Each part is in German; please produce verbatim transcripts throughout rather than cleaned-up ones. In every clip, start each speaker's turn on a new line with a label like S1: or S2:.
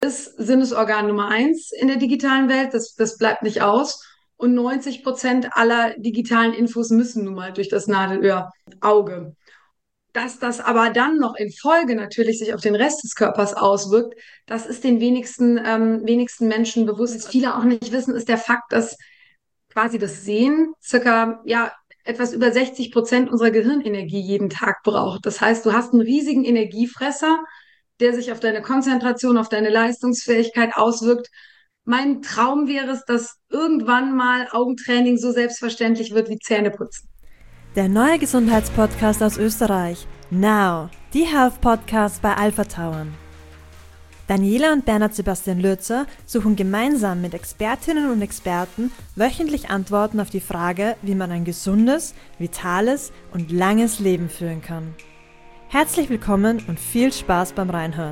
S1: ist Sinnesorgan Nummer eins in der digitalen Welt. Das, das bleibt nicht aus. Und neunzig Prozent aller digitalen Infos müssen nun mal durch das Nadelöhr Auge. Dass das aber dann noch in Folge natürlich sich auf den Rest des Körpers auswirkt, das ist den wenigsten, ähm, wenigsten Menschen bewusst. Was viele auch nicht wissen, ist der Fakt, dass quasi das Sehen circa, ja, etwas über sechzig Prozent unserer Gehirnenergie jeden Tag braucht. Das heißt, du hast einen riesigen Energiefresser, der sich auf deine Konzentration, auf deine Leistungsfähigkeit auswirkt. Mein Traum wäre es, dass irgendwann mal Augentraining so selbstverständlich wird wie Zähneputzen.
S2: Der neue Gesundheitspodcast aus Österreich. Now, die Health Podcast bei Alpha Tauern. Daniela und Bernhard Sebastian Lürzer suchen gemeinsam mit Expertinnen und Experten wöchentlich Antworten auf die Frage, wie man ein gesundes, vitales und langes Leben führen kann. Herzlich willkommen und viel Spaß beim Reinhören.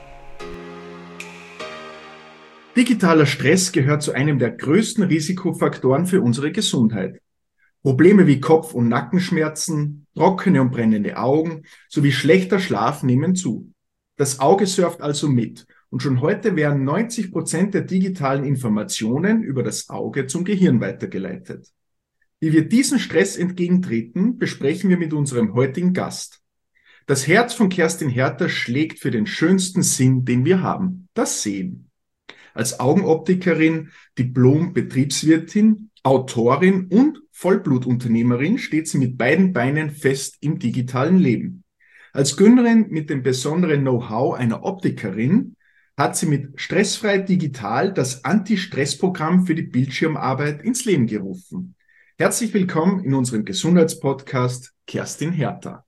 S3: Digitaler Stress gehört zu einem der größten Risikofaktoren für unsere Gesundheit. Probleme wie Kopf- und Nackenschmerzen, trockene und brennende Augen sowie schlechter Schlaf nehmen zu. Das Auge surft also mit und schon heute werden neunzig Prozent der digitalen Informationen über das Auge zum Gehirn weitergeleitet. Wie wir diesen Stress entgegentreten, besprechen wir mit unserem heutigen Gast. Das Herz von Kerstin Herter schlägt für den schönsten Sinn, den wir haben, das Sehen. Als Augenoptikerin, Diplom-Betriebswirtin, Autorin und Vollblutunternehmerin steht sie mit beiden Beinen fest im digitalen Leben. Als Gründerin mit dem besonderen Know-how einer Optikerin hat sie mit Stressfrei Digital das Anti-Stress-Programm für die Bildschirmarbeit ins Leben gerufen. Herzlich willkommen in unserem Gesundheitspodcast Kerstin Herter.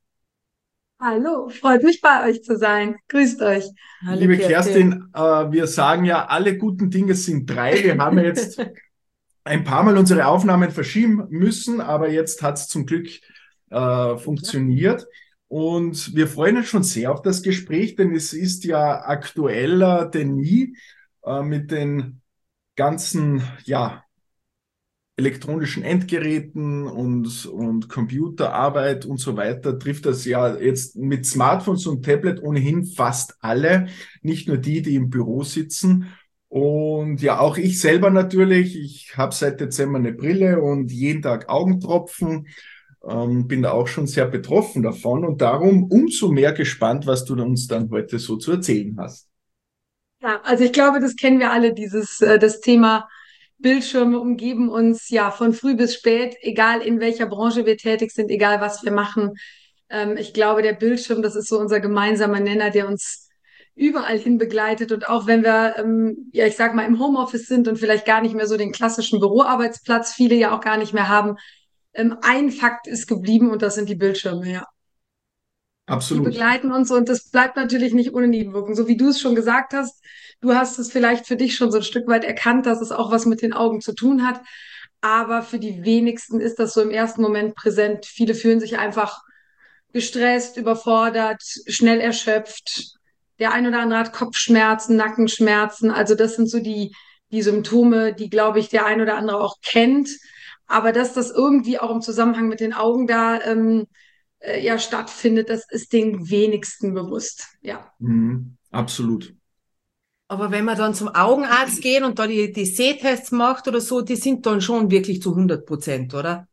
S1: Hallo, freut mich bei euch zu sein. Grüßt euch.
S3: Hallo, liebe Kerstin, Kerstin äh, wir sagen ja, alle guten Dinge sind drei. Wir haben ja jetzt ein paar Mal unsere Aufnahmen verschieben müssen, aber jetzt hat es zum Glück äh, funktioniert. Und wir freuen uns schon sehr auf das Gespräch, denn es ist ja aktueller denn nie äh, mit den ganzen ja, elektronischen Endgeräten und, und Computerarbeit und so weiter. Trifft das ja jetzt mit Smartphones und Tablet ohnehin fast alle, nicht nur die, die im Büro sitzen. Und ja, auch ich selber natürlich. Ich habe seit Dezember eine Brille und jeden Tag Augentropfen. Ähm, bin da auch schon sehr betroffen davon und darum umso mehr gespannt, was du uns dann heute so zu erzählen hast.
S1: Ja, also ich glaube, das kennen wir alle, dieses, äh, das Thema Bildschirme umgeben uns ja von früh bis spät, egal in welcher Branche wir tätig sind, egal was wir machen. Ähm, ich glaube, der Bildschirm, das ist so unser gemeinsamer Nenner, der uns überall hin begleitet. Und auch wenn wir, ähm, ja, ich sag mal, im Homeoffice sind und vielleicht gar nicht mehr so den klassischen Büroarbeitsplatz, viele ja auch gar nicht mehr haben, ähm, ein Fakt ist geblieben und das sind die Bildschirme, ja.
S3: Absolut.
S1: Die begleiten uns und das bleibt natürlich nicht ohne Nebenwirkungen. So wie du es schon gesagt hast, du hast es vielleicht für dich schon so ein Stück weit erkannt, dass es auch was mit den Augen zu tun hat. Aber für die wenigsten ist das so im ersten Moment präsent. Viele fühlen sich einfach gestresst, überfordert, schnell erschöpft. Der ein oder andere hat Kopfschmerzen, Nackenschmerzen. Also das sind so die, die Symptome, die, glaube ich, der ein oder andere auch kennt. Aber dass das irgendwie auch im Zusammenhang mit den Augen da ähm, äh, ja stattfindet, das ist den wenigsten bewusst. Ja.
S3: Mhm, absolut.
S4: Aber wenn wir dann zum Augenarzt gehen und da die, die Sehtests macht oder so, die sind dann schon wirklich zu hundert Prozent, oder?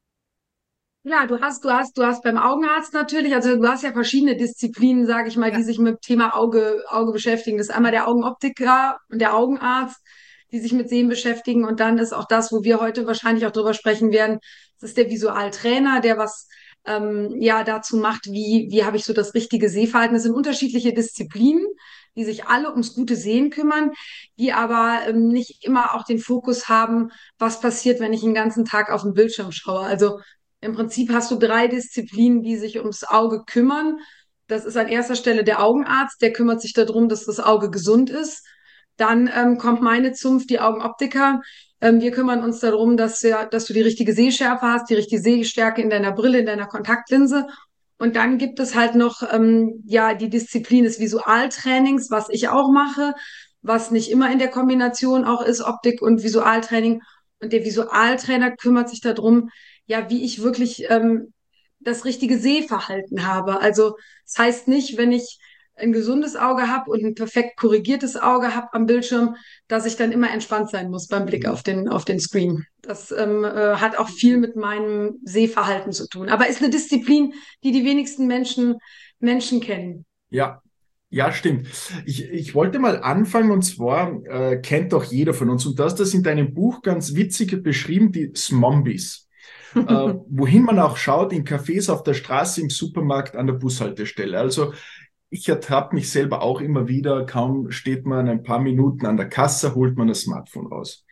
S1: Ja, du hast, du hast, du hast beim Augenarzt natürlich, also du hast ja verschiedene Disziplinen, sage ich mal,
S4: Ja.
S1: die sich mit dem Thema Auge, Auge beschäftigen. Das ist einmal der Augenoptiker und der Augenarzt, die sich mit Sehen beschäftigen. Und dann ist auch das, wo wir heute wahrscheinlich auch drüber sprechen werden, das ist der Visualtrainer, der was ähm, ja dazu macht, wie, wie habe ich so das richtige Sehverhalten. Das sind unterschiedliche Disziplinen, die sich alle ums gute Sehen kümmern, die aber ähm, nicht immer auch den Fokus haben, was passiert, wenn ich den ganzen Tag auf den Bildschirm schaue. Also im Prinzip hast du drei Disziplinen, die sich ums Auge kümmern. Das ist an erster Stelle der Augenarzt, der kümmert sich darum, dass das Auge gesund ist. Dann ähm, kommt meine Zunft, die Augenoptiker. Ähm, wir kümmern uns darum, dass, ja, dass du die richtige Sehschärfe hast, die richtige Sehstärke in deiner Brille, in deiner Kontaktlinse. Und dann gibt es halt noch ähm, ja die Disziplin des Visualtrainings, was ich auch mache, was nicht immer in der Kombination auch ist, Optik und Visualtraining. Und der Visualtrainer kümmert sich darum, ja, wie ich wirklich ähm, das richtige Sehverhalten habe. Also das heißt nicht, wenn ich ein gesundes Auge habe und ein perfekt korrigiertes Auge habe am Bildschirm, dass ich dann immer entspannt sein muss beim Blick auf den, auf den Screen. Das ähm, äh, hat auch viel mit meinem Sehverhalten zu tun. Aber ist eine Disziplin, die die wenigsten Menschen, Menschen kennen.
S3: Ja, ja, stimmt. Ich, ich wollte mal anfangen, und zwar äh, kennt doch jeder von uns, und du hast das in deinem Buch ganz witzig beschrieben, die Smombies. äh, wohin man auch schaut, in Cafés, auf der Straße, im Supermarkt, an der Bushaltestelle. Also ich ertappe mich selber auch immer wieder, kaum steht man ein paar Minuten an der Kasse, holt man das Smartphone raus.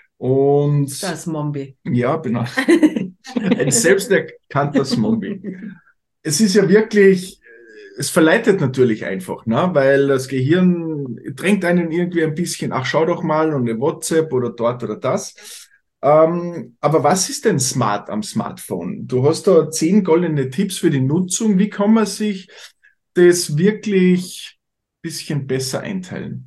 S3: Und
S4: Das Mombi.
S3: ja, genau. Ein selbsterkannter Zombie. Es ist ja wirklich, es verleitet natürlich einfach, ne? Weil das Gehirn drängt einen irgendwie ein bisschen, ach, schau doch mal und eine WhatsApp oder dort oder das. Ähm, aber was ist denn smart am Smartphone? Du hast da zehn goldene Tipps für die Nutzung. Wie kann man sich das wirklich ein bisschen besser einteilen?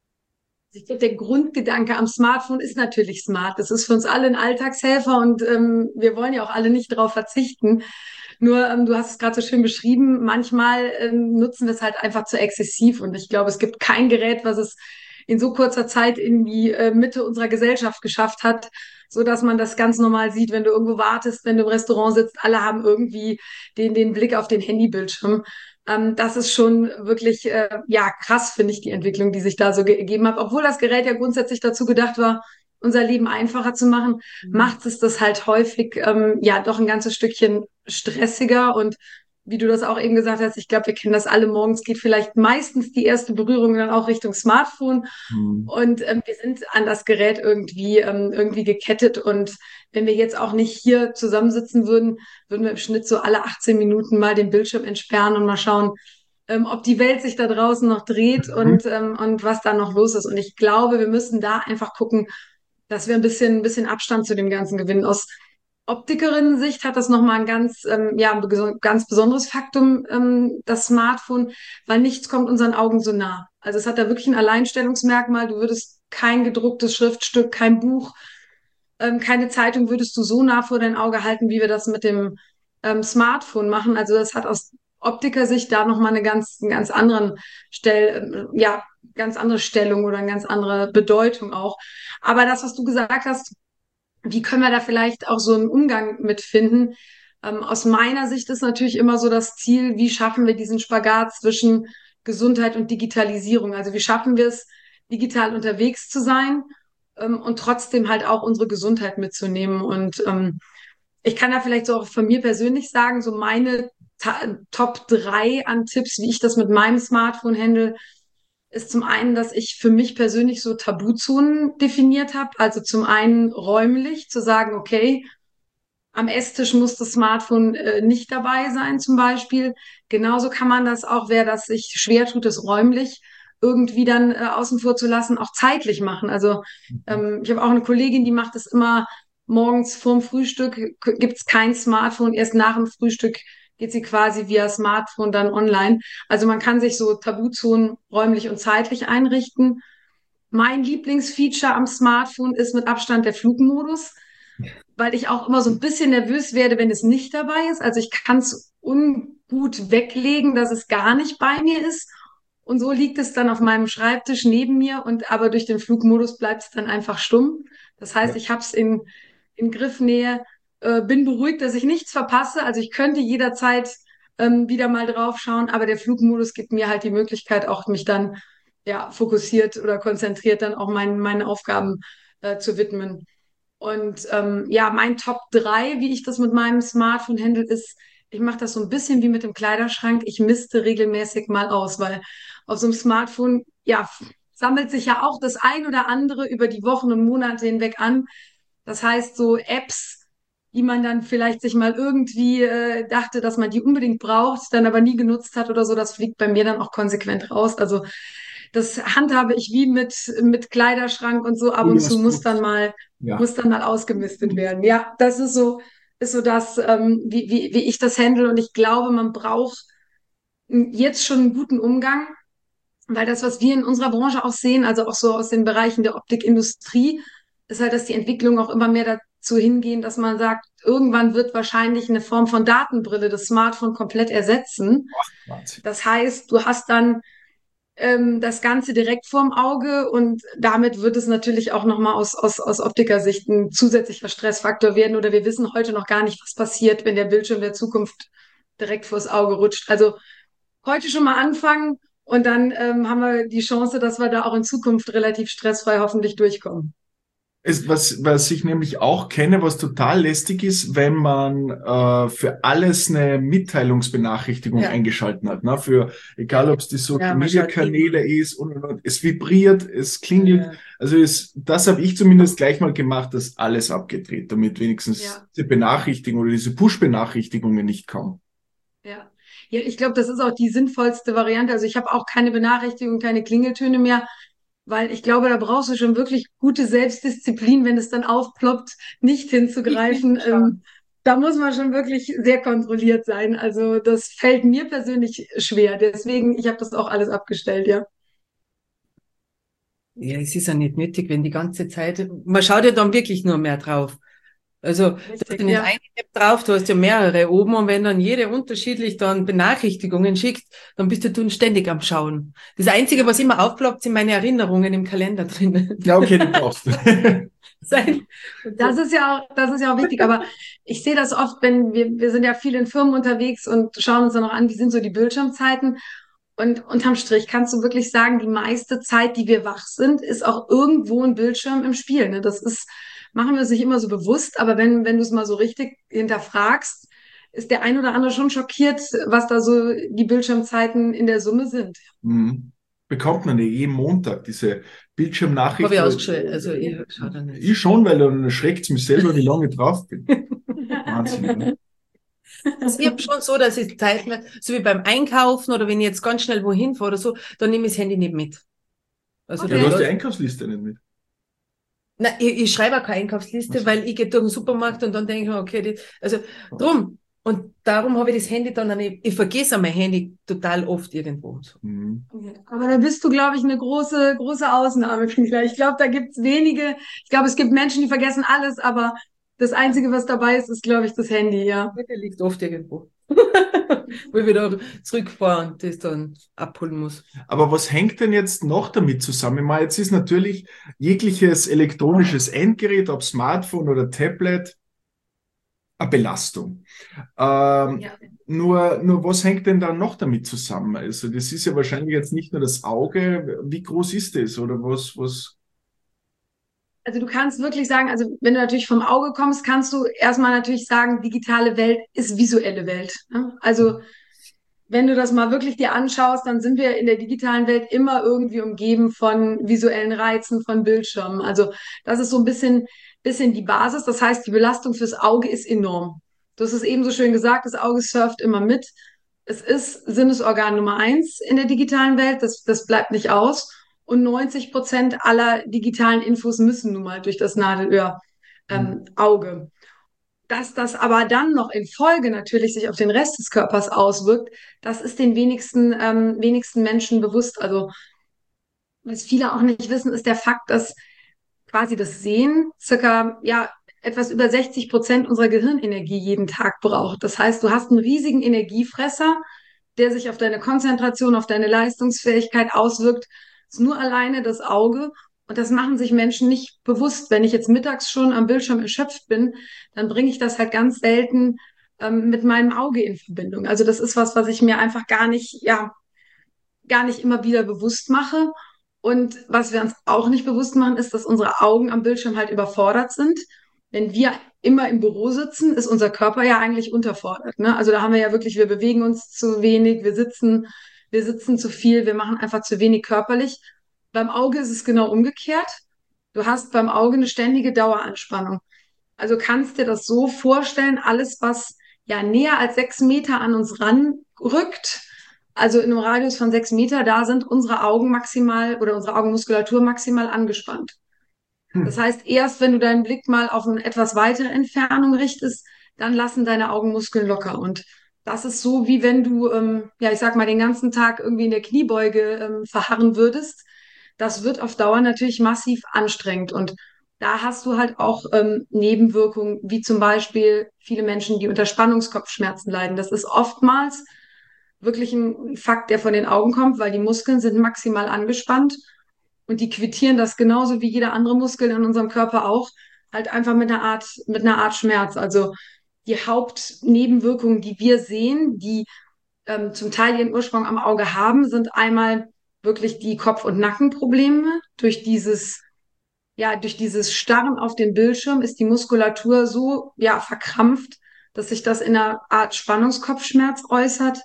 S1: Ich glaube, der Grundgedanke am Smartphone ist natürlich smart. Das ist für uns alle ein Alltagshelfer und ähm, wir wollen ja auch alle nicht darauf verzichten. Nur, ähm, du hast es gerade so schön beschrieben, manchmal ähm, nutzen wir es halt einfach zu exzessiv und ich glaube, es gibt kein Gerät, was es in so kurzer Zeit in die äh, Mitte unserer Gesellschaft geschafft hat, so dass man das ganz normal sieht, wenn du irgendwo wartest, wenn du im Restaurant sitzt, alle haben irgendwie den, den Blick auf den Handybildschirm. Ähm, das ist schon wirklich, äh, ja, krass, finde ich, die Entwicklung, die sich da so gegeben hat. Obwohl das Gerät ja grundsätzlich dazu gedacht war, unser Leben einfacher zu machen, mhm. macht es das halt häufig, ähm, ja, doch ein ganzes Stückchen stressiger. Und wie du das auch eben gesagt hast, ich glaube, wir kennen das alle, morgens geht vielleicht meistens die erste Berührung dann auch Richtung Smartphone. Mhm. Und ähm, wir sind an das Gerät irgendwie, ähm, irgendwie gekettet. Und wenn wir jetzt auch nicht hier zusammensitzen würden, würden wir im Schnitt so alle achtzehn Minuten mal den Bildschirm entsperren und mal schauen, ähm, ob die Welt sich da draußen noch dreht mhm. und, ähm, und was da noch los ist. Und ich glaube, wir müssen da einfach gucken, dass wir ein bisschen, ein bisschen Abstand zu dem Ganzen gewinnen. Aus Optikerinnen-Sicht hat das nochmal ein ganz, ähm, ja, ein ganz besonderes Faktum, ähm, das Smartphone, weil nichts kommt unseren Augen so nah. Also es hat da wirklich ein Alleinstellungsmerkmal. Du würdest kein gedrucktes Schriftstück, kein Buch, ähm, keine Zeitung würdest du so nah vor dein Auge halten, wie wir das mit dem ähm, Smartphone machen. Also das hat aus Optikersicht da nochmal eine ganz, einen ganz anderen Stell, äh, ja, ganz andere Stellung oder eine ganz andere Bedeutung auch. Aber das, was du gesagt hast, wie können wir da vielleicht auch so einen Umgang mit finden? Ähm, aus meiner Sicht ist natürlich immer so das Ziel, wie schaffen wir diesen Spagat zwischen Gesundheit und Digitalisierung? Also wie schaffen wir es, digital unterwegs zu sein ähm, und trotzdem halt auch unsere Gesundheit mitzunehmen? Und ähm, ich kann da vielleicht so auch von mir persönlich sagen, so meine Ta- Top drei an Tipps, wie ich das mit meinem Smartphone handle, ist zum einen, dass ich für mich persönlich so Tabuzonen definiert habe. Also zum einen räumlich zu sagen, okay, am Esstisch muss das Smartphone äh, nicht dabei sein zum Beispiel. Genauso kann man das auch, wer das sich schwer tut, es räumlich irgendwie dann äh, außen vor zu lassen, auch zeitlich machen. Also ähm, ich habe auch eine Kollegin, die macht das immer morgens vorm Frühstück, gibt's kein Smartphone, erst nach dem Frühstück geht sie quasi via Smartphone dann online. Also man kann sich so Tabuzonen räumlich und zeitlich einrichten. Mein Lieblingsfeature am Smartphone ist mit Abstand der Flugmodus, weil ich auch immer so ein bisschen nervös werde, wenn es nicht dabei ist. Also ich kann es ungut weglegen, dass es gar nicht bei mir ist. Und so liegt es dann auf meinem Schreibtisch neben mir und aber durch den Flugmodus bleibt es dann einfach stumm. Das heißt, ich habe es in, in Griffnähe, äh, bin beruhigt, dass ich nichts verpasse. Also ich könnte jederzeit ähm, wieder mal drauf schauen, aber der Flugmodus gibt mir halt die Möglichkeit, auch mich dann ja fokussiert oder konzentriert dann auch meinen, meinen Aufgaben äh, zu widmen. Und ähm, ja, mein Top drei, wie ich das mit meinem Smartphone handle, ist, ich mache das so ein bisschen wie mit dem Kleiderschrank. Ich misste regelmäßig mal aus, weil auf so einem Smartphone, ja, sammelt sich ja auch das ein oder andere über die Wochen und Monate hinweg an. Das heißt, so Apps, die man dann vielleicht sich mal irgendwie äh, dachte, dass man die unbedingt braucht, dann aber nie genutzt hat oder so, das fliegt bei mir dann auch konsequent raus. Also das handhabe ich wie mit, mit Kleiderschrank und so. Ab und zu muss dann mal, ja. muss dann mal ausgemistet werden. Ja, das ist so, ist so das, ähm, wie, wie, wie ich das handle. Und ich glaube, man braucht jetzt schon einen guten Umgang, weil das, was wir in unserer Branche auch sehen, also auch so aus den Bereichen der Optikindustrie, ist halt, dass die Entwicklung auch immer mehr zu hingehen, dass man sagt, irgendwann wird wahrscheinlich eine Form von Datenbrille das Smartphone komplett ersetzen.
S3: Wahnsinn.
S1: Das heißt, du hast dann ähm, das Ganze direkt vorm Auge und damit wird es natürlich auch nochmal aus, aus, aus Optikersicht ein zusätzlicher Stressfaktor werden oder wir wissen heute noch gar nicht, was passiert, wenn der Bildschirm der Zukunft direkt vors Auge rutscht. Also heute schon mal anfangen und dann ähm, haben wir die Chance, dass wir da auch in Zukunft relativ stressfrei hoffentlich durchkommen.
S3: Es, was, was ich nämlich auch kenne, was total lästig ist, wenn man äh, für alles eine Mitteilungsbenachrichtigung
S4: Ja.
S3: eingeschalten hat. Ne? Für, egal ob es die
S4: Ja,
S3: Social
S4: man
S3: Media
S4: schaut
S3: Kanäle ist und, und, und es vibriert, es klingelt.
S4: Ja.
S3: Also es, das habe ich zumindest gleich mal gemacht, das alles abgedreht, damit wenigstens
S1: Ja.
S3: diese Benachrichtigung oder diese Push-Benachrichtigungen nicht kommen.
S1: Ja, ja, ich glaube, das ist auch die sinnvollste Variante. Also ich habe auch keine Benachrichtigung, keine Klingeltöne mehr, weil ich glaube, da brauchst du schon wirklich gute Selbstdisziplin, wenn es dann aufploppt, nicht hinzugreifen.
S4: Nicht hinschauen.
S1: Ähm, da muss man schon wirklich sehr kontrolliert sein. Also das fällt mir persönlich schwer. Deswegen, ich habe das auch alles abgestellt, ja.
S4: Ja, es ist ja nicht nötig, wenn die ganze Zeit, man schaut ja dann wirklich nur mehr drauf. Also, du hast
S1: Richtig,
S4: ja nicht
S1: ja.
S4: eine App drauf, du hast ja mehrere oben und wenn dann jede unterschiedlich dann Benachrichtigungen schickt, dann bist du dann ständig am Schauen. Das Einzige, was immer aufploppt, sind meine Erinnerungen im Kalender drin.
S3: Ja, okay, die brauchst du.
S4: Sein.
S1: Das ist ja auch, das ist ja auch wichtig, aber ich sehe das oft, wenn wir, wir sind ja viel in Firmen unterwegs und schauen uns dann auch an, wie sind so die Bildschirmzeiten. Und unterm Strich kannst du wirklich sagen, die meiste Zeit, die wir wach sind, ist auch irgendwo ein Bildschirm im Spiel. Ne? Das ist, machen wir uns nicht immer so bewusst, aber wenn, wenn du es mal so richtig hinterfragst, ist der ein oder andere schon schockiert, was da so die Bildschirmzeiten in der Summe sind.
S3: Mhm. Bekommt man ja jeden Montag diese Bildschirmnachricht.
S4: Habe ich ausgestellt, also ich schaue da nicht.
S3: Ich schon, weil dann erschreckt es mich selber, wie lange ich drauf bin. Wahnsinn, ne?
S4: Also ich habe schon so, dass ich Zeit mehr, so wie beim Einkaufen oder wenn ich jetzt ganz schnell wohin fahre oder so, dann nehme ich das Handy nicht mit. Also
S1: Okay.
S3: Ja,
S4: dann
S3: du hast die
S4: lass-
S3: Einkaufsliste nicht mit.
S4: Nein, ich, ich schreibe auch keine Einkaufsliste,
S3: Ach so.
S4: weil ich gehe durch den Supermarkt und dann denke ich mir, okay, die, also drum. Und darum habe ich das Handy dann, an, ich, ich vergesse mein Handy total oft irgendwo.
S3: Mhm.
S1: Aber da bist du, glaube ich, eine große, große Ausnahme, Kingler. Ich glaube, da gibt es wenige. Ich glaube, es gibt Menschen, die vergessen alles, aber das Einzige, was dabei ist, ist, glaube ich, das Handy, ja.
S4: Der liegt oft irgendwo. Wo ich wieder zurückfahre und das dann abholen muss.
S3: Aber was hängt denn jetzt noch damit zusammen? Ich meine, jetzt ist natürlich jegliches elektronisches Endgerät, ob Smartphone oder Tablet, eine Belastung. Ähm,
S1: Ja.
S3: nur, nur was hängt denn da noch damit zusammen? Also das ist ja wahrscheinlich jetzt nicht nur das Auge. Wie groß ist das? Oder was, was?
S1: Also du kannst wirklich sagen, also wenn du natürlich vom Auge kommst, kannst du erstmal natürlich sagen, digitale Welt ist visuelle Welt. Ne? Also wenn du das mal wirklich dir anschaust, dann sind wir in der digitalen Welt immer irgendwie umgeben von visuellen Reizen, von Bildschirmen. Also das ist so ein bisschen, bisschen die Basis. Das heißt, die Belastung fürs Auge ist enorm. Du hast es eben so schön gesagt, das Auge surft immer mit. Es ist Sinnesorgan Nummer eins in der digitalen Welt. Das, das bleibt nicht aus. Und neunzig Prozent aller digitalen Infos müssen nun mal durch das Nadelöhr ähm, Auge. Dass das aber dann noch in Folge natürlich sich auf den Rest des Körpers auswirkt, das ist den wenigsten, ähm, wenigsten Menschen bewusst. Also, was viele auch nicht wissen, ist der Fakt, dass quasi das Sehen circa, ja, etwas über sechzig Prozent unserer Gehirnenergie jeden Tag braucht. Das heißt, du hast einen riesigen Energiefresser, der sich auf deine Konzentration, auf deine Leistungsfähigkeit auswirkt. Das ist nur alleine das Auge. Und das machen sich Menschen nicht bewusst. Wenn ich jetzt mittags schon am Bildschirm erschöpft bin, dann bringe ich das halt ganz selten ähm, mit meinem Auge in Verbindung. Also das ist was, was ich mir einfach gar nicht, ja, gar nicht immer wieder bewusst mache. Und was wir uns auch nicht bewusst machen, ist, dass unsere Augen am Bildschirm halt überfordert sind. Wenn wir immer im Büro sitzen, ist unser Körper ja eigentlich unterfordert. Ne? Also da haben wir ja wirklich, wir bewegen uns zu wenig, wir sitzen, wir sitzen zu viel, wir machen einfach zu wenig körperlich. Beim Auge ist es genau umgekehrt. Du hast beim Auge eine ständige Daueranspannung. Also kannst dir das so vorstellen, alles, was ja näher als sechs Meter an uns ranrückt, also in einem Radius von sechs Meter, da sind unsere Augen maximal oder unsere Augenmuskulatur maximal angespannt. Das heißt, erst wenn du deinen Blick mal auf eine etwas weitere Entfernung richtest, dann lassen deine Augenmuskeln locker. Und das ist so, wie wenn du, ähm, ja, ich sag mal, den ganzen Tag irgendwie in der Kniebeuge ähm, verharren würdest. Das wird auf Dauer natürlich massiv anstrengend. Und da hast du halt auch ähm, Nebenwirkungen, wie zum Beispiel viele Menschen, die unter Spannungskopfschmerzen leiden. Das ist oftmals wirklich ein Fakt, der von den Augen kommt, weil die Muskeln sind maximal angespannt und die quittieren das genauso wie jeder andere Muskel in unserem Körper auch, halt einfach mit einer Art, mit einer Art Schmerz. Also die Hauptnebenwirkungen, die wir sehen, die ähm, zum Teil ihren Ursprung am Auge haben, sind einmal wirklich die Kopf- und Nackenprobleme. Durch dieses, ja, durch dieses Starren auf den Bildschirm ist die Muskulatur so, ja, verkrampft, dass sich das in einer Art Spannungskopfschmerz äußert.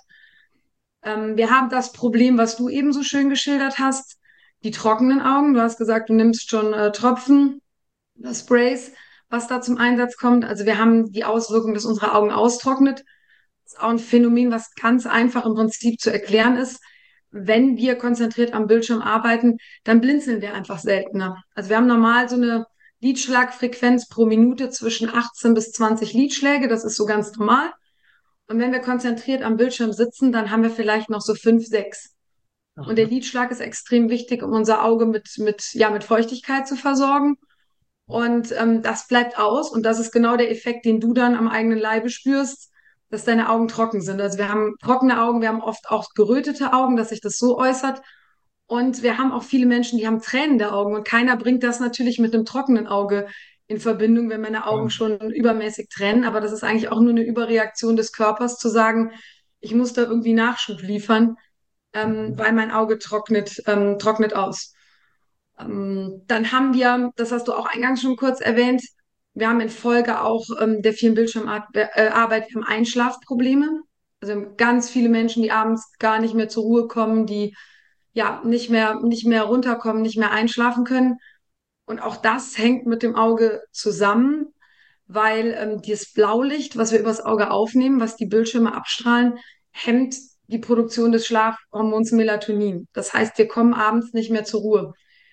S1: Ähm, wir haben das Problem, was du eben so schön geschildert hast, die trockenen Augen. Du hast gesagt, du nimmst schon äh, Tropfen, oder Sprays, was da zum Einsatz kommt. Also wir haben die Auswirkung, dass unsere Augen austrocknet. Das ist auch ein Phänomen, was ganz einfach im Prinzip zu erklären ist. Wenn wir konzentriert am Bildschirm arbeiten, dann blinzeln wir einfach seltener. Also wir haben normal so eine Lidschlagfrequenz pro Minute zwischen achtzehn bis zwanzig Lidschläge. Das ist so ganz normal. Und wenn wir konzentriert am Bildschirm sitzen, dann haben wir vielleicht noch so fünf, sechs. Und der Lidschlag ist extrem wichtig, um unser Auge mit, mit, ja, mit Feuchtigkeit zu versorgen. Und ähm, das bleibt aus. Und das ist genau der Effekt, den du dann am eigenen Leibe spürst, dass deine Augen trocken sind. Also wir haben trockene Augen, wir haben oft auch gerötete Augen, dass sich das so äußert. Und wir haben auch viele Menschen, die haben tränende Augen. Und keiner bringt das natürlich mit einem trockenen Auge in Verbindung, wenn meine Augen schon übermäßig tränen. Aber das ist eigentlich auch nur eine Überreaktion des Körpers, zu sagen, ich muss da irgendwie Nachschub liefern, ähm, weil mein Auge trocknet, ähm, trocknet aus. Ähm, dann haben wir, das hast du auch eingangs schon kurz erwähnt, wir haben in Folge auch ähm, der vielen Bildschirmarbeit, äh, Arbeit, wir haben Einschlafprobleme. Also wir haben ganz viele Menschen, die abends gar nicht mehr zur Ruhe kommen, die ja nicht mehr, nicht mehr runterkommen, nicht mehr einschlafen können. Und auch das hängt mit dem Auge zusammen, weil ähm, dieses Blaulicht, was wir übers Auge aufnehmen, was die Bildschirme abstrahlen, hemmt die Produktion des Schlafhormons Melatonin. Das heißt, wir kommen abends nicht mehr zur Ruhe.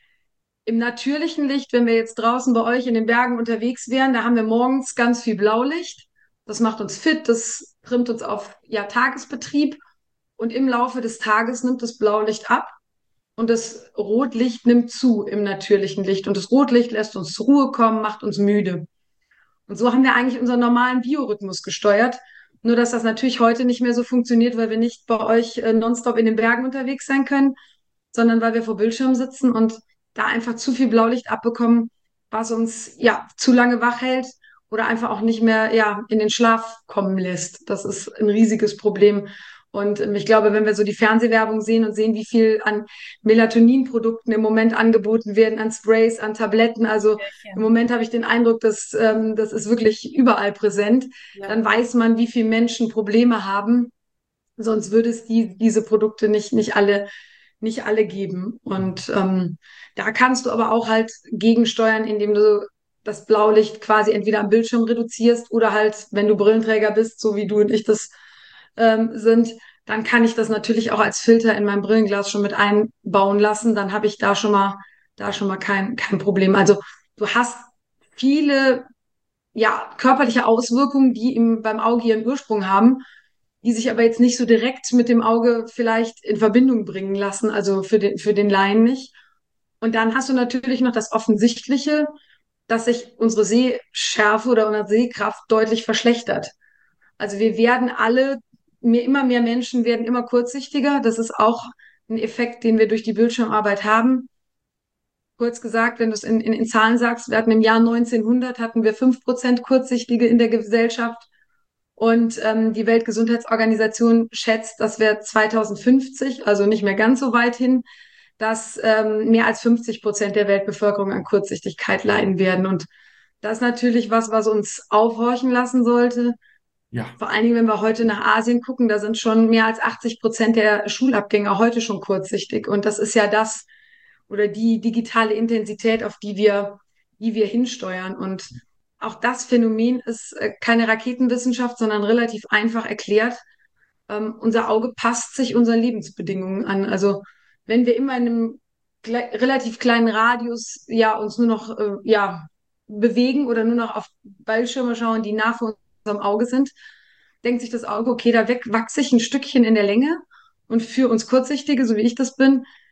S1: Im natürlichen Licht, wenn wir jetzt draußen bei euch in den Bergen unterwegs wären, da haben wir morgens ganz viel Blaulicht. Das macht uns fit, das trimmt uns auf, ja, Tagesbetrieb. Und im Laufe des Tages nimmt das Blaulicht ab und das Rotlicht nimmt zu im natürlichen Licht. Und das Rotlicht lässt uns zur Ruhe kommen, macht uns müde. Und so haben wir eigentlich unseren normalen Biorhythmus gesteuert. Nur, dass das natürlich heute nicht mehr so funktioniert, weil wir nicht bei euch äh, nonstop in den Bergen unterwegs sein können, sondern weil wir vor Bildschirmen sitzen und da einfach zu viel Blaulicht abbekommen, was uns ja zu lange wach hält oder einfach auch nicht mehr ja in den Schlaf kommen lässt. Das ist ein riesiges Problem. Und ähm, ich glaube, wenn wir so die Fernsehwerbung sehen und sehen, wie viel an Melatoninprodukten im Moment angeboten werden, an Sprays, an Tabletten, also im Moment habe ich den Eindruck, dass ähm, das ist wirklich überall präsent,
S4: Ja.
S1: dann weiß man, wie viele Menschen Probleme haben. Sonst würde es die, diese Produkte nicht, nicht alle nicht alle geben. Und ähm, da kannst du aber auch halt gegensteuern, indem du das Blaulicht quasi entweder am Bildschirm reduzierst oder halt, wenn du Brillenträger bist, so wie du und ich das ähm, sind, dann kann ich das natürlich auch als Filter in mein Brillenglas schon mit einbauen lassen. Dann habe ich da schon mal, da schon mal kein, kein Problem. Also du hast viele, ja, körperliche Auswirkungen, die im, beim Auge ihren Ursprung haben, die sich aber jetzt nicht so direkt mit dem Auge vielleicht in Verbindung bringen lassen, also für den, für den Laien nicht. Und dann hast du natürlich noch das Offensichtliche, dass sich unsere Sehschärfe oder unsere Sehkraft deutlich verschlechtert. Also wir werden alle, mehr, immer mehr Menschen werden immer kurzsichtiger. Das ist auch ein Effekt, den wir durch die Bildschirmarbeit haben. Kurz gesagt, wenn du es in, in, in Zahlen sagst, wir hatten im Jahr neunzehnhundert hatten wir fünf Prozent Kurzsichtige in der Gesellschaft. Und ähm, die Weltgesundheitsorganisation schätzt, dass wir zweitausendfünfzig, also nicht mehr ganz so weit hin, dass ähm, mehr als fünfzig Prozent der Weltbevölkerung an Kurzsichtigkeit leiden werden. Und das ist natürlich was, was uns aufhorchen lassen sollte.
S3: Ja.
S1: Vor allen Dingen, wenn wir heute nach Asien gucken, da sind schon mehr als achtzig Prozent der Schulabgänger heute schon kurzsichtig. Und das ist ja das oder die digitale Intensität, auf die wir, die wir hinsteuern. Und auch das Phänomen ist äh, keine Raketenwissenschaft, sondern relativ einfach erklärt. Ähm, unser Auge passt sich unseren Lebensbedingungen an. Also wenn wir immer in einem kle relativ kleinen Radius ja uns nur noch äh, ja bewegen oder nur noch auf Bildschirme schauen, die nah vor unserem Auge sind, denkt sich das Auge, okay, da weg wachse ich ein Stückchen in der Länge. Und für uns Kurzsichtige, so wie ich das bin,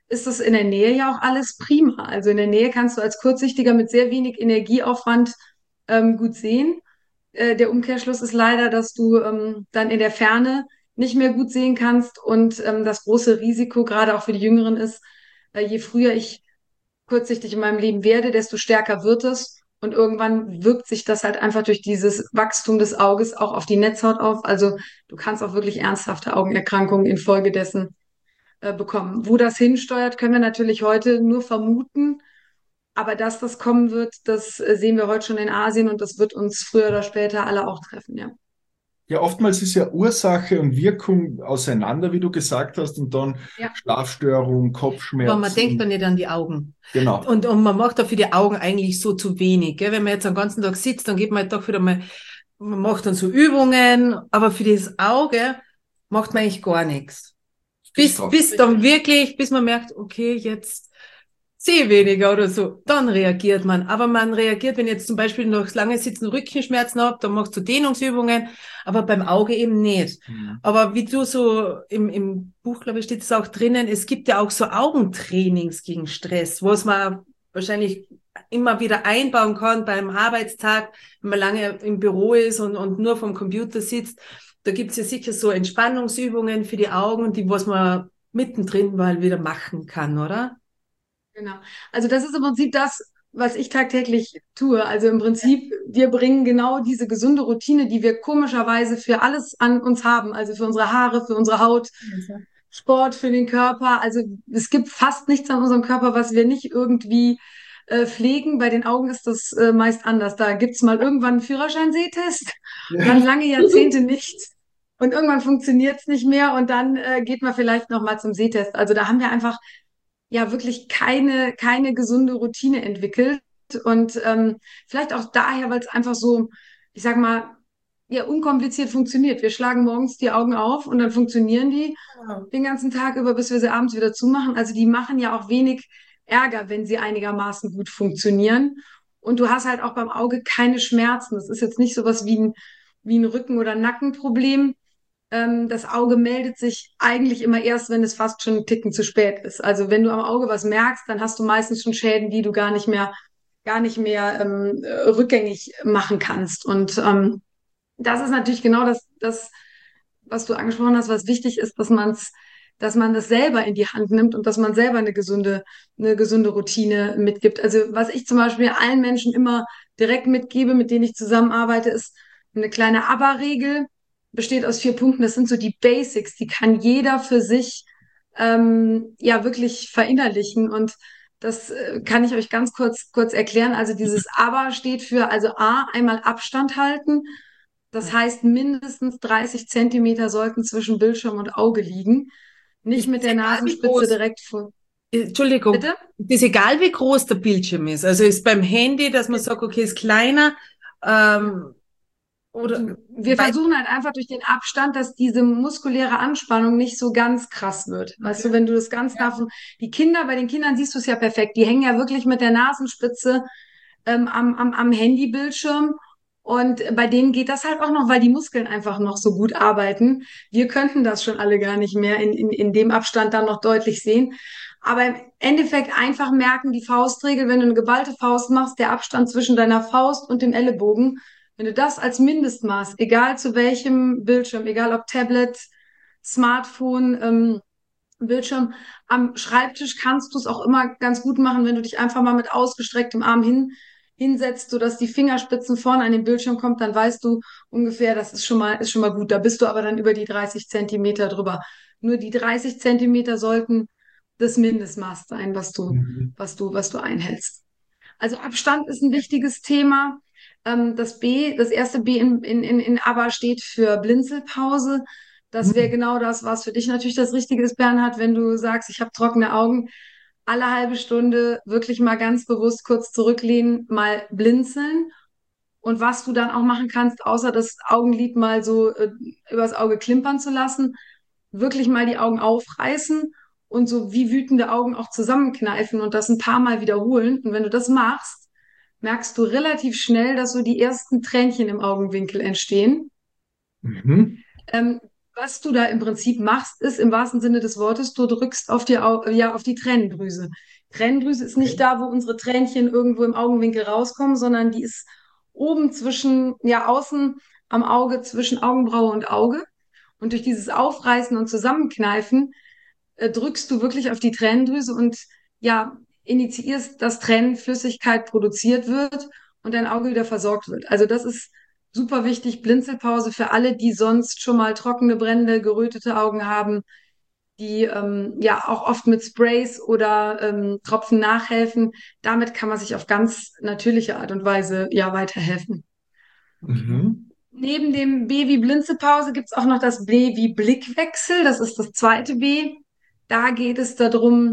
S1: ist das in der Nähe ja auch alles prima. Also in der Nähe kannst du als Kurzsichtiger mit sehr wenig Energieaufwand ähm, gut sehen. Äh, der Umkehrschluss ist leider, dass du ähm, dann in der Ferne nicht mehr gut sehen kannst und ähm, das große Risiko, gerade auch für die Jüngeren ist, äh, je früher ich kurzsichtig in meinem Leben werde, desto stärker wird es. Und irgendwann wirkt sich das halt einfach durch dieses Wachstum des Auges auch auf die Netzhaut auf. Also du kannst auch wirklich ernsthafte Augenerkrankungen infolgedessen äh, bekommen. Wo das hinsteuert, können wir natürlich heute nur vermuten. Aber dass das kommen wird, das äh, sehen wir heute schon in Asien und das wird uns früher oder später alle auch treffen, ja.
S3: Ja, oftmals ist ja Ursache und Wirkung auseinander, wie du gesagt hast, und dann
S1: Ja.
S3: Schlafstörung,
S4: Aber
S3: Kopfschmerzen.
S4: man denkt dann nicht an die Augen.
S3: Genau.
S4: Und, und man macht auch für die Augen eigentlich so zu wenig. Gell? Wenn man jetzt den ganzen Tag sitzt, dann geht man halt doch wieder mal, man macht dann so Übungen, aber für das Auge macht man eigentlich gar nichts. Bis,
S3: drauf.
S4: bis dann wirklich, bis man merkt, okay, jetzt sehe weniger oder so, dann reagiert man. Aber man reagiert, wenn ich jetzt zum Beispiel noch lange Sitzen Rückenschmerzen habe, dann machst du Dehnungsübungen, aber beim Auge eben nicht.
S3: Mhm.
S4: Aber wie du so im, im Buch, glaube ich, steht es auch drinnen, es gibt ja auch so Augentrainings gegen Stress, was man wahrscheinlich immer wieder einbauen kann beim Arbeitstag, wenn man lange im Büro ist und, und nur vom Computer sitzt. Da gibt's ja sicher so Entspannungsübungen für die Augen, die was man mittendrin mal wieder machen kann, oder?
S1: Genau. Also das ist im Prinzip das, was ich tagtäglich tue. Also im Prinzip, wir bringen genau diese gesunde Routine, die wir komischerweise für alles an uns haben. Also für unsere Haare, für unsere Haut, Sport, für den Körper. Also es gibt fast nichts an unserem Körper, was wir nicht irgendwie äh, pflegen. Bei den Augen ist das äh, meist anders. Da gibt's mal irgendwann einen Führerschein-Sehtest, dann lange Jahrzehnte nicht. Und irgendwann funktioniert's nicht mehr und dann äh, geht man vielleicht noch mal zum Sehtest. Also da haben wir einfach ja wirklich keine, keine gesunde Routine entwickelt. Und ähm, vielleicht auch daher, weil es einfach so, ich sag mal, ja, unkompliziert funktioniert. Wir schlagen morgens die Augen auf und dann funktionieren die den ganzen Tag über, bis wir sie abends wieder zumachen. Also die machen ja auch wenig Ärger, wenn sie einigermaßen gut funktionieren. Und du hast halt auch beim Auge keine Schmerzen. Das ist jetzt nicht sowas wie ein, wie ein Rücken- oder Nackenproblem. Ähm, das Auge meldet sich eigentlich immer erst, wenn es fast schon einen Ticken zu spät ist. Also wenn du am Auge was merkst, dann hast du meistens schon Schäden, die du gar nicht mehr, gar nicht mehr ähm, äh, rückgängig machen kannst. Und ähm, das ist natürlich genau das, das, was du angesprochen hast, was wichtig ist, dass man's, dass man das selber in die Hand nimmt und dass man selber eine gesunde, eine gesunde Routine mitgibt. Also was ich zum Beispiel allen Menschen immer direkt mitgebe, mit denen ich zusammenarbeite, ist eine kleine Aber-Regel, besteht aus vier Punkten. Das sind so die Basics, die kann jeder für sich ähm, ja wirklich verinnerlichen. Und das äh, kann ich euch ganz kurz, kurz erklären. Also dieses Aber steht für, also A, einmal Abstand halten. Das heißt, mindestens dreißig Zentimeter sollten zwischen Bildschirm und Auge liegen. Nicht
S4: Ist
S1: mit der
S4: egal, wie
S1: Nasenspitze
S4: groß,
S1: direkt vor.
S4: Entschuldigung,
S1: Bitte?
S4: ist egal, wie groß der Bildschirm ist. Also ist beim Handy, dass man sagt, okay, ist kleiner, ähm, oder
S1: Wir
S4: bei,
S1: versuchen halt einfach durch den Abstand, dass diese muskuläre Anspannung nicht so ganz krass wird. Weißt du, wenn du das ganz nah von, die Kinder, bei den Kindern siehst du es ja perfekt. Die hängen ja wirklich mit der Nasenspitze ähm, am, am, am Handybildschirm. Und bei denen geht das halt auch noch, weil die Muskeln einfach noch so gut arbeiten. Wir könnten das schon alle gar nicht mehr in, in, in dem Abstand dann noch deutlich sehen. Aber im Endeffekt einfach merken, die Faustregel, wenn du eine geballte Faust machst, der Abstand zwischen deiner Faust und dem Ellenbogen, wenn du das als Mindestmaß, egal zu welchem Bildschirm, egal ob Tablet, Smartphone, ähm, Bildschirm, am Schreibtisch kannst du es auch immer ganz gut machen, wenn du dich einfach mal mit ausgestrecktem Arm hin, hinsetzt, sodass die Fingerspitzen vorne an den Bildschirm kommt, dann weißt du ungefähr, das ist schon mal, ist schon mal gut. Da bist du aber dann über die dreißig Zentimeter drüber. Nur die dreißig Zentimeter sollten das Mindestmaß sein, was du,
S3: Mhm.
S1: was du, was du einhältst. Also Abstand ist ein wichtiges Thema. Ähm, das B, das erste B in, in, in, in Aber steht für Blinzelpause. Das wäre genau das, was für dich natürlich das Richtige ist, Bernhard, wenn du sagst, ich habe trockene Augen. Alle halbe Stunde wirklich mal ganz bewusst kurz zurücklehnen, mal blinzeln. Und was du dann auch machen kannst, außer das Augenlid mal so äh, übers Auge klimpern zu lassen, wirklich mal die Augen aufreißen und so wie wütende Augen auch zusammenkneifen und das ein paar Mal wiederholen. Und wenn du das machst, merkst du relativ schnell, dass so die ersten Tränchen im Augenwinkel entstehen.
S3: Mhm.
S1: Ähm, Was du da im Prinzip machst, ist im wahrsten Sinne des Wortes, du drückst auf die, Au ja, auf die Tränendrüse. Tränendrüse ist nicht
S3: Okay.
S1: da, wo unsere Tränchen irgendwo im Augenwinkel rauskommen, sondern die ist oben zwischen, ja, außen am Auge, zwischen Augenbraue und Auge. Und durch dieses Aufreißen und Zusammenkneifen äh, drückst du wirklich auf die Tränendrüse und ja, initiierst, dass Tränenflüssigkeit produziert wird und dein Auge wieder versorgt wird. Also das ist super wichtig. Blinzelpause für alle, die sonst schon mal trockene, brennende, gerötete Augen haben, die ähm, ja auch oft mit Sprays oder ähm, Tropfen nachhelfen. Damit kann man sich auf ganz natürliche Art und Weise ja weiterhelfen.
S3: Mhm.
S1: Neben dem B wie Blinzelpause gibt es auch noch das B wie Blickwechsel. Das ist das zweite B. Da geht es darum,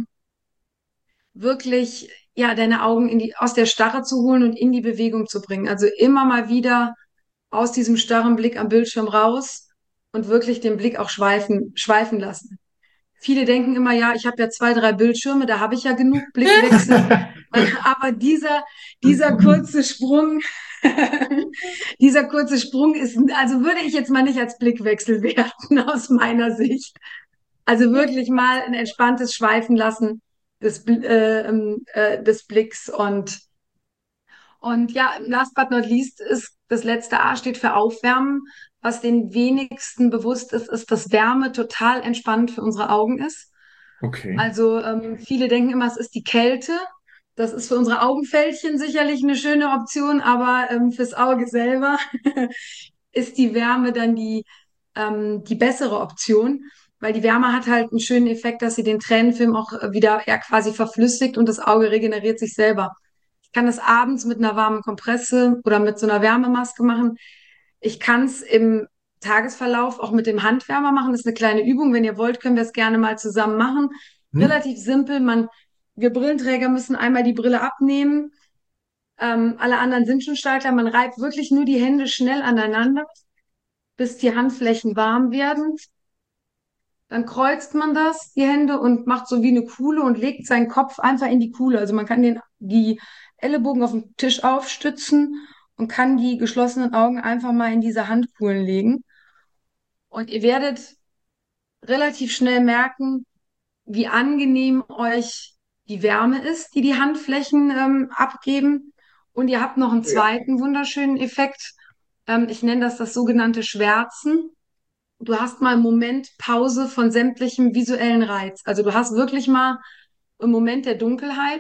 S1: wirklich ja deine Augen in die, aus der Starre zu holen und in die Bewegung zu bringen. Also immer mal wieder aus diesem starren Blick am Bildschirm raus und wirklich den Blick auch schweifen, schweifen lassen. Viele denken immer, ja, ich habe ja zwei, drei Bildschirme, da habe ich ja genug Blickwechsel. Aber dieser, dieser kurze Sprung, dieser kurze Sprung ist, also würde ich jetzt mal nicht als Blickwechsel werten aus meiner Sicht. Also wirklich mal ein entspanntes Schweifen lassen des, äh, ähm, äh, des Blicks und und ja, last but not least ist das letzte A steht für Aufwärmen. Was den wenigsten bewusst ist, ist, dass Wärme total entspannend für unsere Augen ist.
S3: Okay.
S1: Also ähm, viele denken immer, es ist die Kälte. Das ist für unsere Augenfältchen sicherlich eine schöne Option, aber ähm, fürs Auge selber ist die Wärme dann die, ähm, die bessere Option, weil die Wärme hat halt einen schönen Effekt, dass sie den Tränenfilm auch äh, wieder ja, quasi verflüssigt und das Auge regeneriert sich selber. Ich kann das abends mit einer warmen Kompresse oder mit so einer Wärmemaske machen. Ich kann es im Tagesverlauf auch mit dem Handwärmer machen. Das ist eine kleine Übung. Wenn ihr wollt, können wir es gerne mal zusammen machen.
S3: Hm?
S1: Relativ simpel. Man, wir Brillenträger müssen einmal die Brille abnehmen. Ähm, alle anderen sind schon startklar. Man reibt wirklich nur die Hände schnell aneinander, bis die Handflächen warm werden. Dann kreuzt man das, die Hände, und macht so wie eine Kuhle und legt seinen Kopf einfach in die Kuhle. Also man kann den, die Ellenbogen auf den Tisch aufstützen und kann die geschlossenen Augen einfach mal in diese Handkuhlen legen. Und ihr werdet relativ schnell merken, wie angenehm euch die Wärme ist, die die Handflächen ähm, abgeben. Und ihr habt noch einen
S3: Ja.
S1: zweiten wunderschönen Effekt. Ähm, ich nenne das das sogenannte Schwärzen. Du hast mal einen Moment Pause von sämtlichem visuellen Reiz. Also du hast wirklich mal einen Moment der Dunkelheit.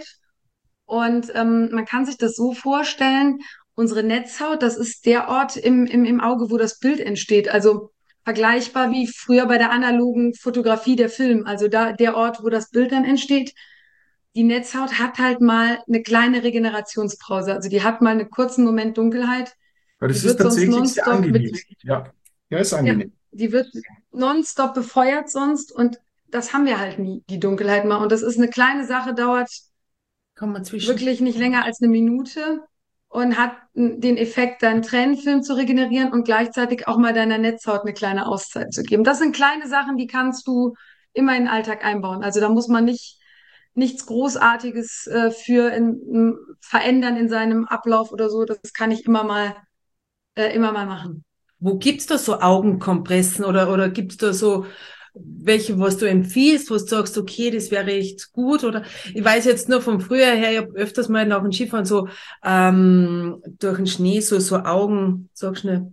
S1: Und ähm, man kann sich das so vorstellen, unsere Netzhaut, das ist der Ort im, im, im Auge, wo das Bild entsteht. Also vergleichbar wie früher bei der analogen Fotografie der Film. Also da der Ort, wo das Bild dann entsteht. Die Netzhaut hat halt mal eine kleine Regenerationspause. Also die hat mal einen kurzen Moment Dunkelheit.
S3: Aber das
S1: Die
S3: ist
S1: wird sonst
S3: tatsächlich sehr
S1: nonstop mit,
S3: angenehm. Ja, ja, ist
S1: ja,
S3: angenehm.
S1: die wird nonstop befeuert sonst und das haben wir halt nie, die Dunkelheit mal. Und das ist eine kleine Sache, dauert
S4: Kann man zwischen.
S1: wirklich nicht länger als eine Minute und hat den Effekt, deinen Tränenfilm zu regenerieren und gleichzeitig auch mal deiner Netzhaut eine kleine Auszeit zu geben. Das sind kleine Sachen, die kannst du immer in den Alltag einbauen. Also da muss man nicht nichts Großartiges äh, für in, m, verändern in seinem Ablauf oder so. Das kann ich immer mal, äh, immer mal machen.
S4: Wo gibt's da so Augenkompressen oder, oder gibt's da so welche, was du empfiehlst, wo du sagst, okay, das wäre echt gut? Oder ich weiß jetzt nur von früher her, ich habe öfters mal nach dem Skifahren so ähm, durch den Schnee so, so Augen, sag schnell,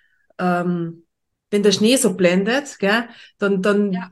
S4: ähm, wenn der Schnee so blendet, gell, dann,
S1: Ja,
S4: dann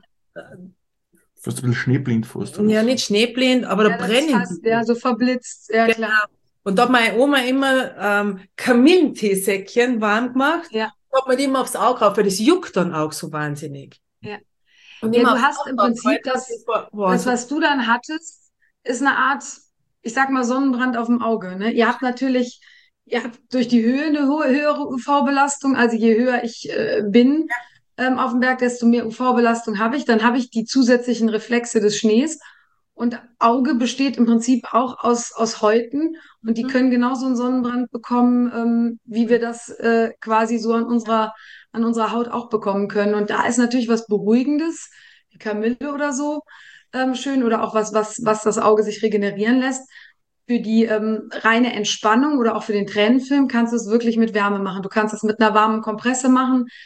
S3: Fast ein bisschen schneeblind fast. Oder
S4: ja,
S3: so.
S4: nicht schneeblind, aber da
S1: ja, das ist
S4: brennen
S1: fast,
S4: die.
S1: ja, so verblitzt, ja
S4: Genau.
S1: klar.
S4: Und da hat meine Oma immer ähm, Kamillenteesäckchen warm gemacht.
S1: Ja,
S4: Hat man die immer aufs Auge drauf, weil das juckt dann auch so wahnsinnig.
S1: ja.
S4: Und
S1: Ja,
S4: immer
S1: du
S4: aufs
S1: hast
S4: Auge
S1: im
S4: drauf
S1: Prinzip
S4: gehalten,
S1: das,
S4: das war, war
S1: das,
S4: so.
S1: was du dann hattest, ist eine Art, ich sag mal, Sonnenbrand auf dem Auge. Ne? Ihr habt natürlich, ihr habt durch die Höhe eine hohe, höhere U V-Belastung. Also je höher ich äh, bin ähm, auf dem Berg, desto mehr U V-Belastung habe ich. Dann habe ich die zusätzlichen Reflexe des Schnees. Und Auge besteht im Prinzip auch aus, aus Häuten. Und die
S4: Mhm.
S1: können genauso einen Sonnenbrand bekommen, ähm, wie wir das äh, quasi so an unserer, an unserer Haut auch bekommen können. Und da ist natürlich was Beruhigendes, wie Kamille oder so, ähm, schön, oder auch was, was, was das Auge sich regenerieren lässt. Für die ähm, reine Entspannung oder auch für den Tränenfilm kannst du es wirklich mit Wärme machen. Du kannst es mit einer warmen Kompresse machen.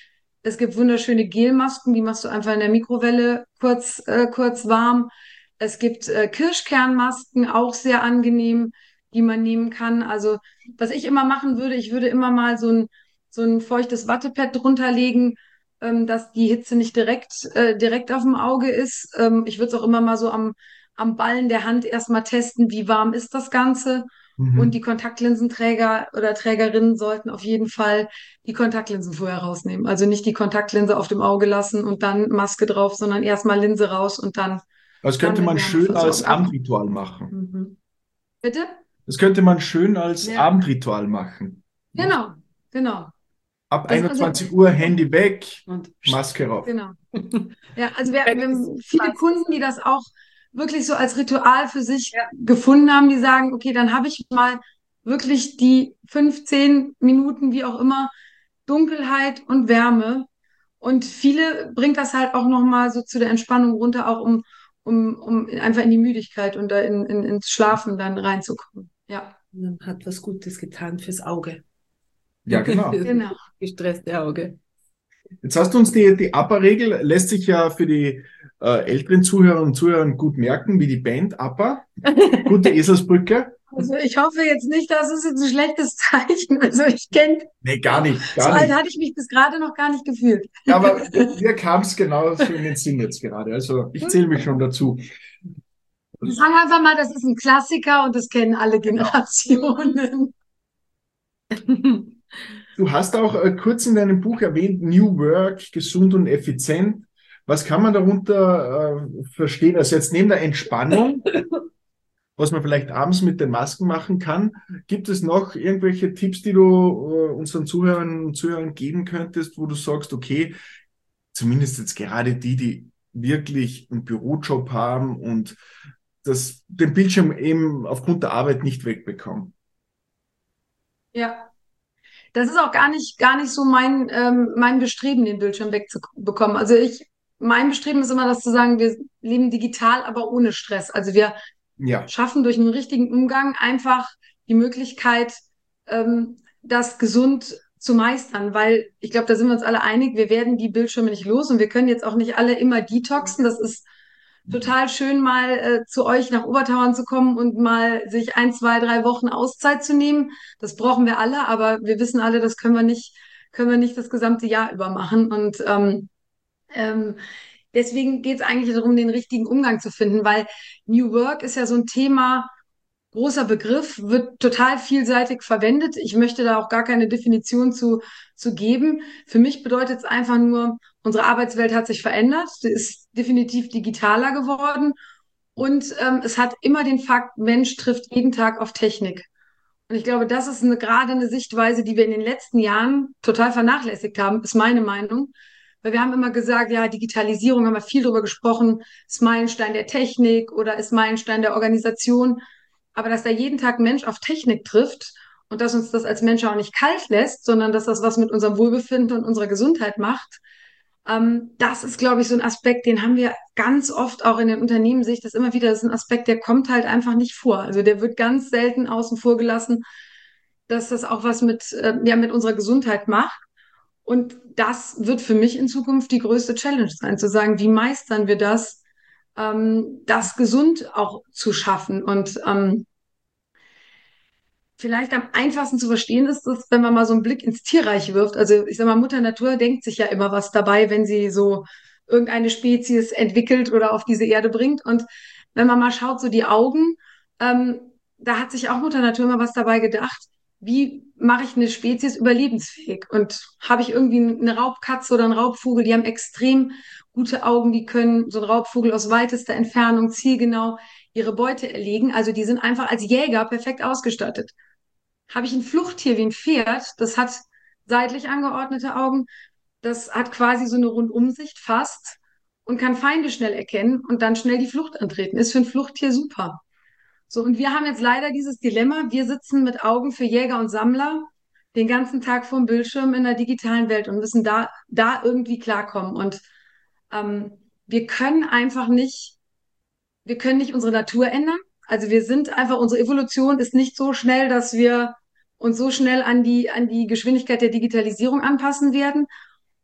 S1: Es gibt wunderschöne Gelmasken, die machst du einfach in der Mikrowelle kurz, äh, kurz warm. Es gibt äh, Kirschkernmasken, auch sehr angenehm, die man nehmen kann. Also was ich immer machen würde, ich würde immer mal so ein, so ein feuchtes Wattepad drunter legen, ähm, dass die Hitze nicht direkt, äh, direkt auf dem Auge ist. Ähm, ich würde es auch immer mal so am, am Ballen der Hand erstmal testen, wie warm ist das Ganze. Und die
S3: Mhm.
S1: Kontaktlinsenträger oder Trägerinnen sollten auf jeden Fall die Kontaktlinsen vorher rausnehmen. Also nicht die Kontaktlinse auf dem Auge lassen und dann Maske drauf, sondern erstmal Linse raus und dann,
S3: Das
S1: dann
S3: könnte
S1: mit
S3: man
S1: Wärme
S3: schön als
S1: versorgen. Aber,
S3: Abendritual machen.
S4: Mhm.
S1: bitte?
S3: Das könnte man schön als
S4: Ja.
S3: Abendritual machen.
S1: Genau, genau.
S3: Ab
S1: Das, also,
S3: einundzwanzig Uhr Handy weg,
S4: Und
S3: Maske rauf.
S1: genau. Ja, also wir,
S4: Wenn
S1: wir
S4: es
S1: haben viele
S4: passt.
S1: Kunden, die das auch wirklich so als Ritual für sich
S4: Ja.
S1: gefunden haben, die sagen, okay, dann habe ich mal wirklich die fünfzehn Minuten, wie auch immer, Dunkelheit und Wärme. Und viele bringt das halt auch nochmal so zu der Entspannung runter, auch um, um, um einfach in die Müdigkeit und da in, in, ins Schlafen dann reinzukommen. Ja,
S4: Man hat was Gutes getan fürs Auge.
S3: Ja, genau.
S4: Fürs
S1: genau.
S4: gestresste Auge.
S3: Jetzt hast du uns die, die APA-Regel, lässt sich ja für die äh, älteren Zuhörerinnen und Zuhörer gut merken, wie die Band APA. Gute Eselsbrücke.
S1: Also ich hoffe jetzt nicht, das ist jetzt ein schlechtes Zeichen. Also ich kenne,
S3: Nee, gar nicht,
S1: so
S3: gar
S1: alt
S3: nicht.
S1: hatte ich mich bis gerade noch gar nicht gefühlt.
S3: Ja, aber mir kam es genau so in den Sinn jetzt gerade. Also ich zähle mich schon dazu.
S1: Ich sage einfach mal, das ist ein Klassiker und das kennen alle Generationen.
S3: Du hast auch äh, kurz in deinem Buch erwähnt, New Work, gesund und effizient. Was kann man darunter äh, verstehen? Also jetzt neben der Entspannung, was man vielleicht abends mit den Masken machen kann, gibt es noch irgendwelche Tipps, die du äh, unseren Zuhörern und Zuhörern geben könntest, wo du sagst, okay, zumindest jetzt gerade die, die wirklich einen Bürojob haben und das, den Bildschirm eben aufgrund der Arbeit nicht wegbekommen?
S1: Ja. Das ist auch gar nicht, gar nicht so mein, ähm, mein Bestreben, den Bildschirm wegzubekommen. Also ich, mein Bestreben ist immer das zu sagen, wir leben digital, aber ohne Stress. Also wir
S3: Ja,
S1: schaffen durch einen richtigen Umgang einfach die Möglichkeit, ähm, das gesund zu meistern, weil ich glaube, da sind wir uns alle einig, wir werden die Bildschirme nicht los und wir können jetzt auch nicht alle immer detoxen. Das ist total schön, mal äh, zu euch nach Obertauern zu kommen und mal sich ein, zwei, drei Wochen Auszeit zu nehmen. Das brauchen wir alle, aber wir wissen alle, das können wir nicht, können wir nicht das gesamte Jahr über machen. Und ähm, ähm, deswegen geht es eigentlich darum, den richtigen Umgang zu finden, weil New Work ist ja so ein Thema, großer Begriff, wird total vielseitig verwendet. Ich möchte da auch gar keine Definition zu, zu geben. Für mich bedeutet es einfach nur, unsere Arbeitswelt hat sich verändert, sie ist definitiv digitaler geworden und ähm, es hat immer den Fakt, Mensch trifft jeden Tag auf Technik. Und ich glaube, das ist eine, gerade eine Sichtweise, die wir in den letzten Jahren total vernachlässigt haben, ist meine Meinung. Weil wir haben immer gesagt, ja, Digitalisierung, haben wir viel drüber gesprochen, ist Meilenstein der Technik oder ist Meilenstein der Organisation. Aber dass da jeden Tag ein Mensch auf Technik trifft und dass uns das als Mensch auch nicht kalt lässt, sondern dass das was mit unserem Wohlbefinden und unserer Gesundheit macht, ähm, das ist, glaube ich, so ein Aspekt, den haben wir ganz oft auch in den Unternehmen, sehe ich das immer wieder, das ist ein Aspekt, der kommt halt einfach nicht vor. Also der wird ganz selten außen vor gelassen, dass das auch was mit, äh, ja, mit unserer Gesundheit macht. Und das wird für mich in Zukunft die größte Challenge sein, zu sagen, wie meistern wir das, ähm, das gesund auch zu schaffen. Und ähm, vielleicht am einfachsten zu verstehen ist es, wenn man mal so einen Blick ins Tierreich wirft. Also ich sag mal, Mutter Natur denkt sich ja immer was dabei, wenn sie so irgendeine Spezies entwickelt oder auf diese Erde bringt. Und wenn man mal schaut, so die Augen, ähm, da hat sich auch Mutter Natur immer was dabei gedacht. Wie mache ich eine Spezies überlebensfähig? Und habe ich irgendwie eine Raubkatze oder einen Raubvogel, die haben extrem gute Augen, die können so ein Raubvogel aus weitester Entfernung zielgenau ihre Beute erlegen. Also die sind einfach als Jäger perfekt ausgestattet. Habe ich ein Fluchttier wie ein Pferd, das hat seitlich angeordnete Augen, das hat quasi so eine Rundumsicht fast und kann Feinde schnell erkennen und dann schnell die Flucht antreten. Ist für ein Fluchttier super. So, und wir haben jetzt leider dieses Dilemma, wir sitzen mit Augen für Jäger und Sammler den ganzen Tag vorm Bildschirm in der digitalen Welt und müssen da, da irgendwie klarkommen. Und ähm, wir können einfach nicht, wir können nicht unsere Natur ändern. Also wir sind einfach, unsere Evolution ist nicht so schnell, dass wir uns so schnell an die, an die Geschwindigkeit der Digitalisierung anpassen werden.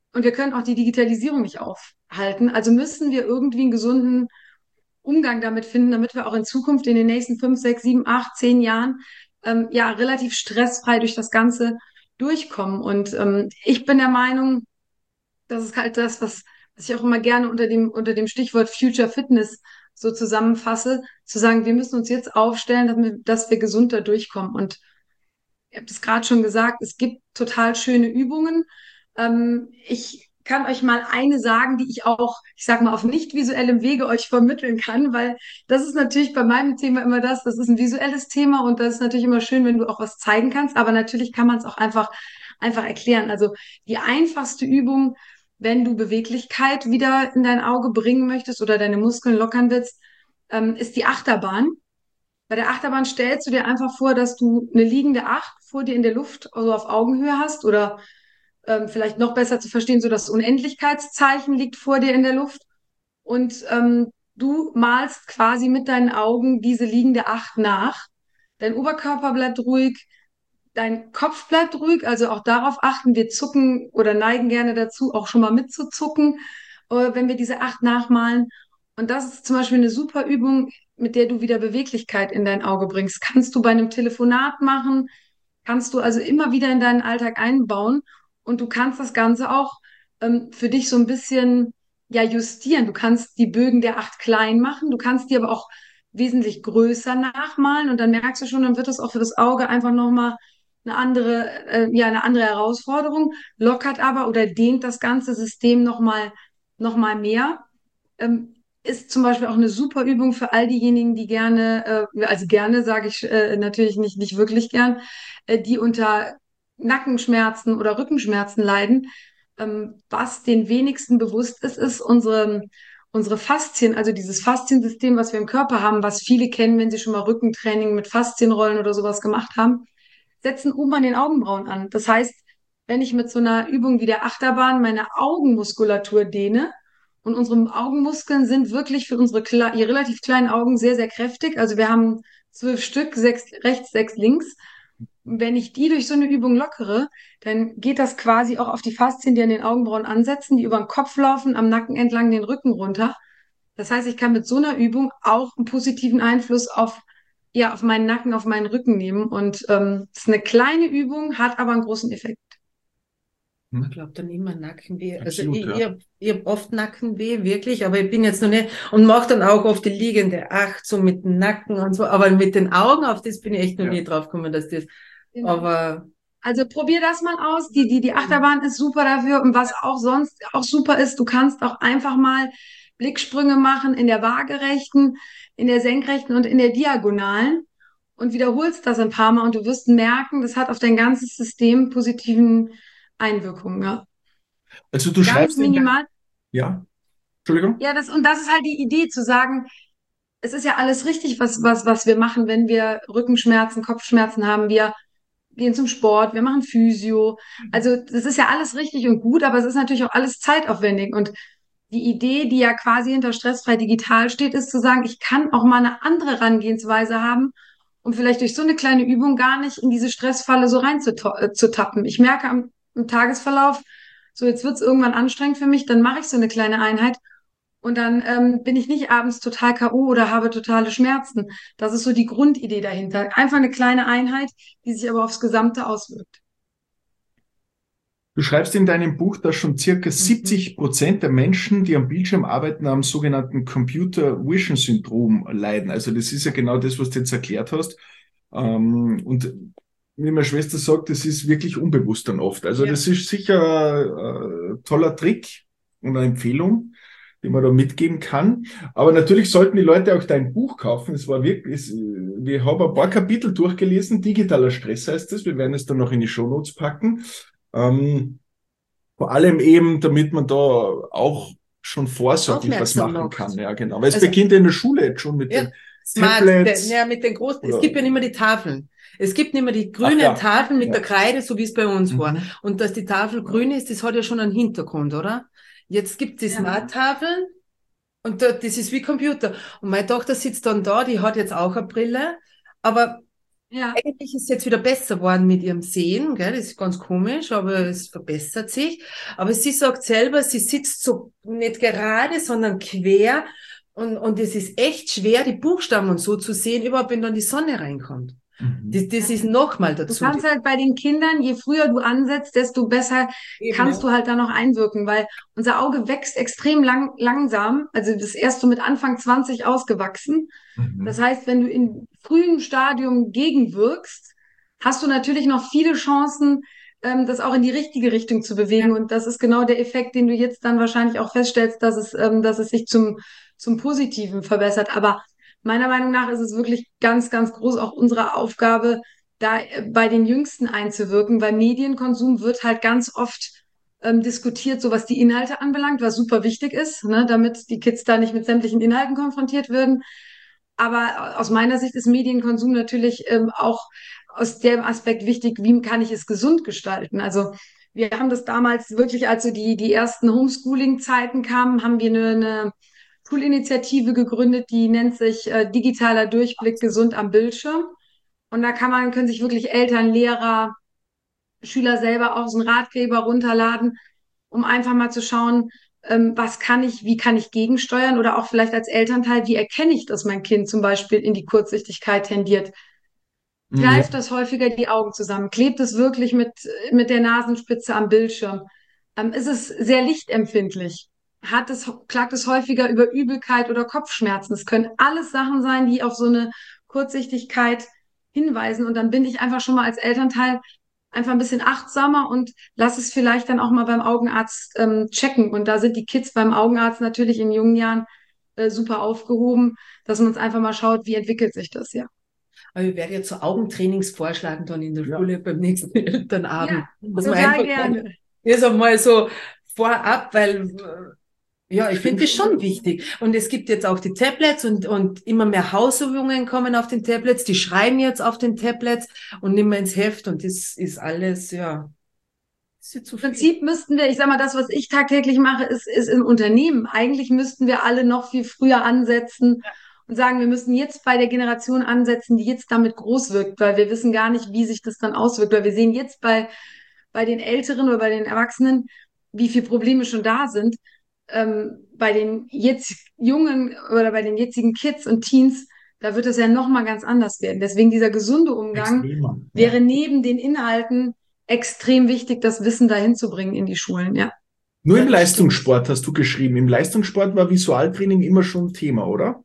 S1: und wir können auch die Digitalisierung nicht aufhalten. Also müssen wir irgendwie einen gesunden Umgang damit finden, damit wir auch in Zukunft in den nächsten fünf, sechs, sieben, acht, zehn Jahren ähm, ja relativ stressfrei durch das Ganze durchkommen. Und ähm, ich bin der Meinung, das ist halt das, was, was ich auch immer gerne unter dem, unter dem Stichwort Future Fitness so zusammenfasse, zu sagen, wir müssen uns jetzt aufstellen, damit, dass wir gesund da durchkommen. Und ich habe das gerade schon gesagt, es gibt total schöne Übungen. Ähm, ich kann euch mal eine sagen, die ich auch, ich sag mal, auf nicht visuellem Wege euch vermitteln kann, weil das ist natürlich bei meinem Thema immer das, das ist ein visuelles Thema und das ist natürlich immer schön, wenn du auch was zeigen kannst, aber natürlich kann man es auch einfach, einfach erklären. Also die einfachste Übung, wenn du Beweglichkeit wieder in dein Auge bringen möchtest oder deine Muskeln lockern willst, ähm, ist die Achterbahn. Bei der Achterbahn stellst du dir einfach vor, dass du eine liegende Acht vor dir in der Luft, also auf Augenhöhe hast oder ähm, vielleicht noch besser zu verstehen, so das Unendlichkeitszeichen liegt vor dir in der Luft und ähm, du malst quasi mit deinen Augen diese liegende Acht nach. Dein Oberkörper bleibt ruhig, dein Kopf bleibt ruhig, also auch darauf achten. Wir zucken oder neigen gerne dazu, auch schon mal mitzuzucken, äh, wenn wir diese Acht nachmalen. Und das ist zum Beispiel eine super Übung, mit der du wieder Beweglichkeit in dein Auge bringst. Kannst du bei einem Telefonat machen, kannst du also immer wieder in deinen Alltag einbauen und du kannst das Ganze auch ähm, für dich so ein bisschen ja justieren. Du kannst die Bögen der Acht klein machen, du kannst die aber auch wesentlich größer nachmalen und dann merkst du schon, dann wird das auch für das Auge einfach nochmal eine andere, äh, ja, eine andere Herausforderung, lockert aber oder dehnt das ganze System nochmal noch mal mehr. Ähm, ist zum Beispiel auch eine super Übung für all diejenigen, die gerne, äh, also gerne sage ich äh, natürlich nicht, nicht wirklich gern, äh, die unter Nackenschmerzen oder Rückenschmerzen leiden. Ähm, was den wenigsten bewusst ist, ist unsere, unsere Faszien, also dieses Fasziensystem, was wir im Körper haben, was viele kennen, wenn sie schon mal Rückentraining mit Faszienrollen oder sowas gemacht haben, setzen oben an den Augenbrauen an. Das heißt, wenn ich mit so einer Übung wie der Achterbahn meine Augenmuskulatur dehne, und unsere Augenmuskeln sind wirklich für unsere kle relativ kleinen Augen sehr, sehr kräftig. Also wir haben zwölf Stück, sechs rechts, sechs links. Und wenn ich die durch so eine Übung lockere, dann geht das quasi auch auf die Faszien, die an den Augenbrauen ansetzen, die über den Kopf laufen, am Nacken entlang den Rücken runter. Das heißt, ich kann mit so einer Übung auch einen positiven Einfluss auf, ja, auf meinen Nacken, auf meinen Rücken nehmen. Und ähm, das ist eine kleine Übung, hat aber einen großen Effekt.
S4: Ich glaube dann immer Nackenweh. Also
S3: Absolut,
S4: ich,
S3: ja.
S4: ich habe ich hab oft Nackenweh, wirklich, aber ich bin jetzt noch nicht und mache dann auch oft die liegende Acht, so mit dem Nacken und so, aber mit den Augen, auf das bin ich echt noch
S3: Ja.
S4: nie drauf gekommen, dass das,
S1: Genau.
S4: aber
S1: Also probier das mal aus. Die, die, die Achterbahn ist super dafür. Und was auch sonst auch super ist, du kannst auch einfach mal Blicksprünge machen in der waagerechten, in der senkrechten und in der diagonalen und wiederholst das ein paar Mal und du wirst merken, das hat auf dein ganzes System positiven Einwirkungen. Ja.
S3: Also du
S1: Ganz
S3: schreibst in dein...
S1: minimal.
S3: Ja, Entschuldigung?
S1: Ja, das, und das ist halt die Idee zu sagen, es ist ja alles richtig, was, was, was wir machen, wenn wir Rückenschmerzen, Kopfschmerzen haben. Wir gehen zum Sport, wir machen Physio. Also das ist ja alles richtig und gut, aber es ist natürlich auch alles zeitaufwendig. Und die Idee, die ja quasi hinter Stressfrei Digital steht, ist zu sagen, ich kann auch mal eine andere Herangehensweise haben, um vielleicht durch so eine kleine Übung gar nicht in diese Stressfalle so rein zu, äh, zu tappen. Ich merke am, im Tagesverlauf, so jetzt wird es irgendwann anstrengend für mich, dann mache ich so eine kleine Einheit und dann ähm, bin ich nicht abends total K O oder habe totale Schmerzen. Das ist so die Grundidee dahinter. Einfach eine kleine Einheit, die sich aber aufs Gesamte auswirkt.
S3: Du schreibst in deinem Buch, dass schon circa siebzig Prozent der Menschen, die am Bildschirm arbeiten, am sogenannten Computer Vision Syndrom leiden. Also das ist ja genau das, was du jetzt erklärt hast. Und wie meine Schwester sagt, das ist wirklich unbewusst dann oft. Also
S4: Ja.
S3: das ist sicher ein toller Trick und eine Empfehlung, die man da mitgeben kann. Aber natürlich sollten die Leute auch dein Buch kaufen. Es war wirklich, es, wir haben ein paar Kapitel durchgelesen. Digitaler Stress heißt es. Wir werden es dann noch in die Shownotes packen. Ähm, vor allem eben, damit man da auch schon vorsorglich was
S4: Aufmerksam
S3: machen
S4: macht.
S3: kann. Ja, genau. Weil es
S4: Also-
S3: beginnt in der Schule jetzt schon mit
S4: Ja,
S3: den
S4: Smart,
S3: Tablets.
S4: der, ja, mit den großen, es
S3: Oder-
S4: gibt ja nicht mehr die Tafeln. Es gibt nicht mehr die grünen
S3: ja.
S4: Tafeln mit
S3: Ja.
S4: der Kreide, so wie es bei uns war.
S3: Mhm.
S4: Und dass die Tafel grün ist, das hat ja schon einen Hintergrund, oder? Jetzt gibt es die
S1: Ja.
S4: Smart-Tafeln und da, das ist wie Computer. Und meine Tochter sitzt dann da, die hat jetzt auch eine Brille, aber
S1: Ja.
S4: Eigentlich ist es jetzt wieder besser geworden mit ihrem Sehen, gell? Das ist ganz komisch, aber es verbessert sich. Aber sie sagt selber, sie sitzt so nicht gerade, sondern quer. Und, und es ist echt schwer, die Buchstaben und so zu sehen, überhaupt wenn dann die Sonne reinkommt.
S3: Mhm.
S4: Das, das ist nochmal
S1: Du
S4: dazu.
S1: kannst halt bei den Kindern, je früher du ansetzt, desto besser
S4: Eben,
S1: kannst
S4: ja.
S1: du halt da noch einwirken, weil unser Auge wächst extrem lang, langsam. Also das ist erst so mit Anfang zwanzig ausgewachsen. Das
S3: Mhm.
S1: heißt, wenn du in frühem Stadium gegenwirkst, hast du natürlich noch viele Chancen, ähm, das auch in die richtige Richtung zu bewegen. Und das ist genau der Effekt, den du jetzt dann wahrscheinlich auch feststellst, dass es, ähm, dass es sich zum, zum Positiven verbessert. Aber meiner Meinung nach ist es wirklich ganz, ganz groß auch unsere Aufgabe, da äh, bei den Jüngsten einzuwirken, weil Medienkonsum wird halt ganz oft ähm, diskutiert, so was die Inhalte anbelangt, was super wichtig ist, ne, damit die Kids da nicht mit sämtlichen Inhalten konfrontiert werden. Aber aus meiner Sicht ist Medienkonsum natürlich ähm, auch aus dem Aspekt wichtig, wie kann ich es gesund gestalten? Also wir haben das damals wirklich, als so die, die ersten Homeschooling-Zeiten kamen, haben wir eine, eine Schulinitiative gegründet, die nennt sich äh, Digitaler Durchblick gesund am Bildschirm. Und da kann man, können sich wirklich Eltern, Lehrer, Schüler selber auch so einen Ratgeber runterladen, um einfach mal zu schauen, ähm, was kann ich, wie kann ich gegensteuern oder auch vielleicht als Elternteil, wie erkenne ich, dass mein Kind zum Beispiel in die Kurzsichtigkeit tendiert?
S3: Ja,
S1: Kneift das häufiger die Augen zusammen? Klebt es wirklich mit, mit der Nasenspitze am Bildschirm? Ähm, ist es sehr lichtempfindlich? Hat es, klagt es häufiger über Übelkeit oder Kopfschmerzen? Es können alles Sachen sein, die auf so eine Kurzsichtigkeit hinweisen. Und dann bin ich einfach schon mal als Elternteil einfach ein bisschen achtsamer und lass es vielleicht dann auch mal beim Augenarzt ähm, checken. Und da sind die Kids beim Augenarzt natürlich in jungen Jahren äh, super aufgehoben, dass man uns einfach mal schaut, wie entwickelt sich das, ja.
S4: Aber ich werde jetzt so Augentrainings vorschlagen dann in der
S3: ja.
S4: Schule beim nächsten Elternabend.
S1: Ja,
S4: Dass man
S1: total
S4: einfach
S1: gerne.
S4: das einmal so vorab, weil äh, ja, ich finde das schon wichtig. Und es gibt jetzt auch die Tablets und, und immer mehr Hausübungen kommen auf den Tablets, die schreiben jetzt auf den Tablets und nehmen wir ins Heft und das ist alles, ja, das ist zu
S1: Im
S4: viel.
S1: Prinzip müssten wir, ich sag mal, das, was ich tagtäglich mache, ist, ist im Unternehmen. Eigentlich müssten wir alle noch viel früher ansetzen und sagen, wir müssen jetzt bei der Generation ansetzen, die jetzt damit groß wirkt, weil wir wissen gar nicht, wie sich das dann auswirkt, weil wir sehen jetzt bei, bei den Älteren oder bei den Erwachsenen, wie viele Probleme schon da sind. Ähm, bei den jetzt Jungen oder bei den jetzigen Kids und Teens, da wird es ja noch mal ganz anders werden. Deswegen dieser gesunde Umgang
S3: Extremer. Ja.
S1: wäre neben den Inhalten extrem wichtig, das Wissen dahin zu bringen in die Schulen, ja.
S3: Nur im Leistungssport hast du geschrieben. Im Leistungssport war Visualtraining immer schon Thema, oder?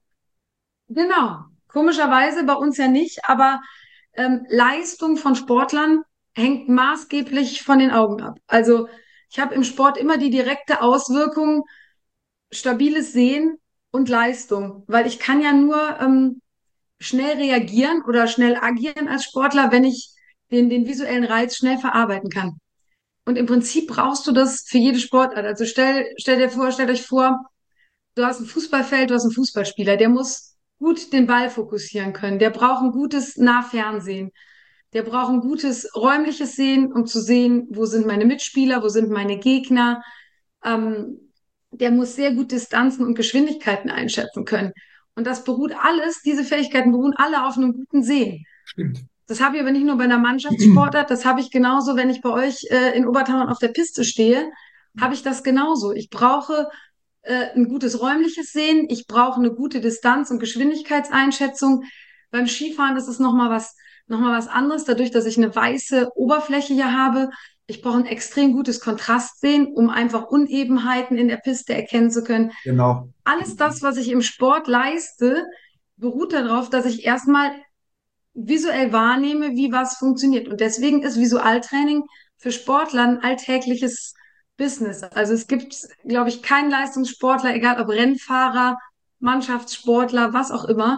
S1: Genau. Komischerweise bei uns ja nicht, aber ähm, Leistung von Sportlern hängt maßgeblich von den Augen ab. Also ich habe im Sport immer die direkte Auswirkung, stabiles Sehen und Leistung, weil ich kann ja nur ähm, schnell reagieren oder schnell agieren als Sportler, wenn ich den, den visuellen Reiz schnell verarbeiten kann. Und im Prinzip brauchst du das für jede Sportart. Also stell, stell dir vor, stellt euch vor, du hast ein Fußballfeld, du hast einen Fußballspieler, der muss gut den Ball fokussieren können. Der braucht ein gutes Nahfernsehen. Der braucht ein gutes räumliches Sehen, um zu sehen, wo sind meine Mitspieler, wo sind meine Gegner. Ähm, der muss sehr gut Distanzen und Geschwindigkeiten einschätzen können. Und das beruht alles, diese Fähigkeiten beruhen alle auf einem guten Sehen.
S3: Stimmt.
S1: Das habe ich aber nicht nur bei einer Mannschaftssportart, das habe ich genauso, wenn ich bei euch äh, in Obertauern auf der Piste stehe, habe ich das genauso. Ich brauche äh, ein gutes räumliches Sehen, ich brauche eine gute Distanz- und Geschwindigkeitseinschätzung. Beim Skifahren ist es nochmal was, noch mal was anderes, dadurch, dass ich eine weiße Oberfläche hier habe. Ich brauche ein extrem gutes Kontrastsehen, um einfach Unebenheiten in der Piste erkennen zu können.
S3: Genau.
S1: Alles das, was ich im Sport leiste, beruht darauf, dass ich erstmal visuell wahrnehme, wie was funktioniert. Und deswegen ist Visualtraining für Sportler ein alltägliches Business. Also es gibt, glaube ich, keinen Leistungssportler, egal ob Rennfahrer, Mannschaftssportler, was auch immer,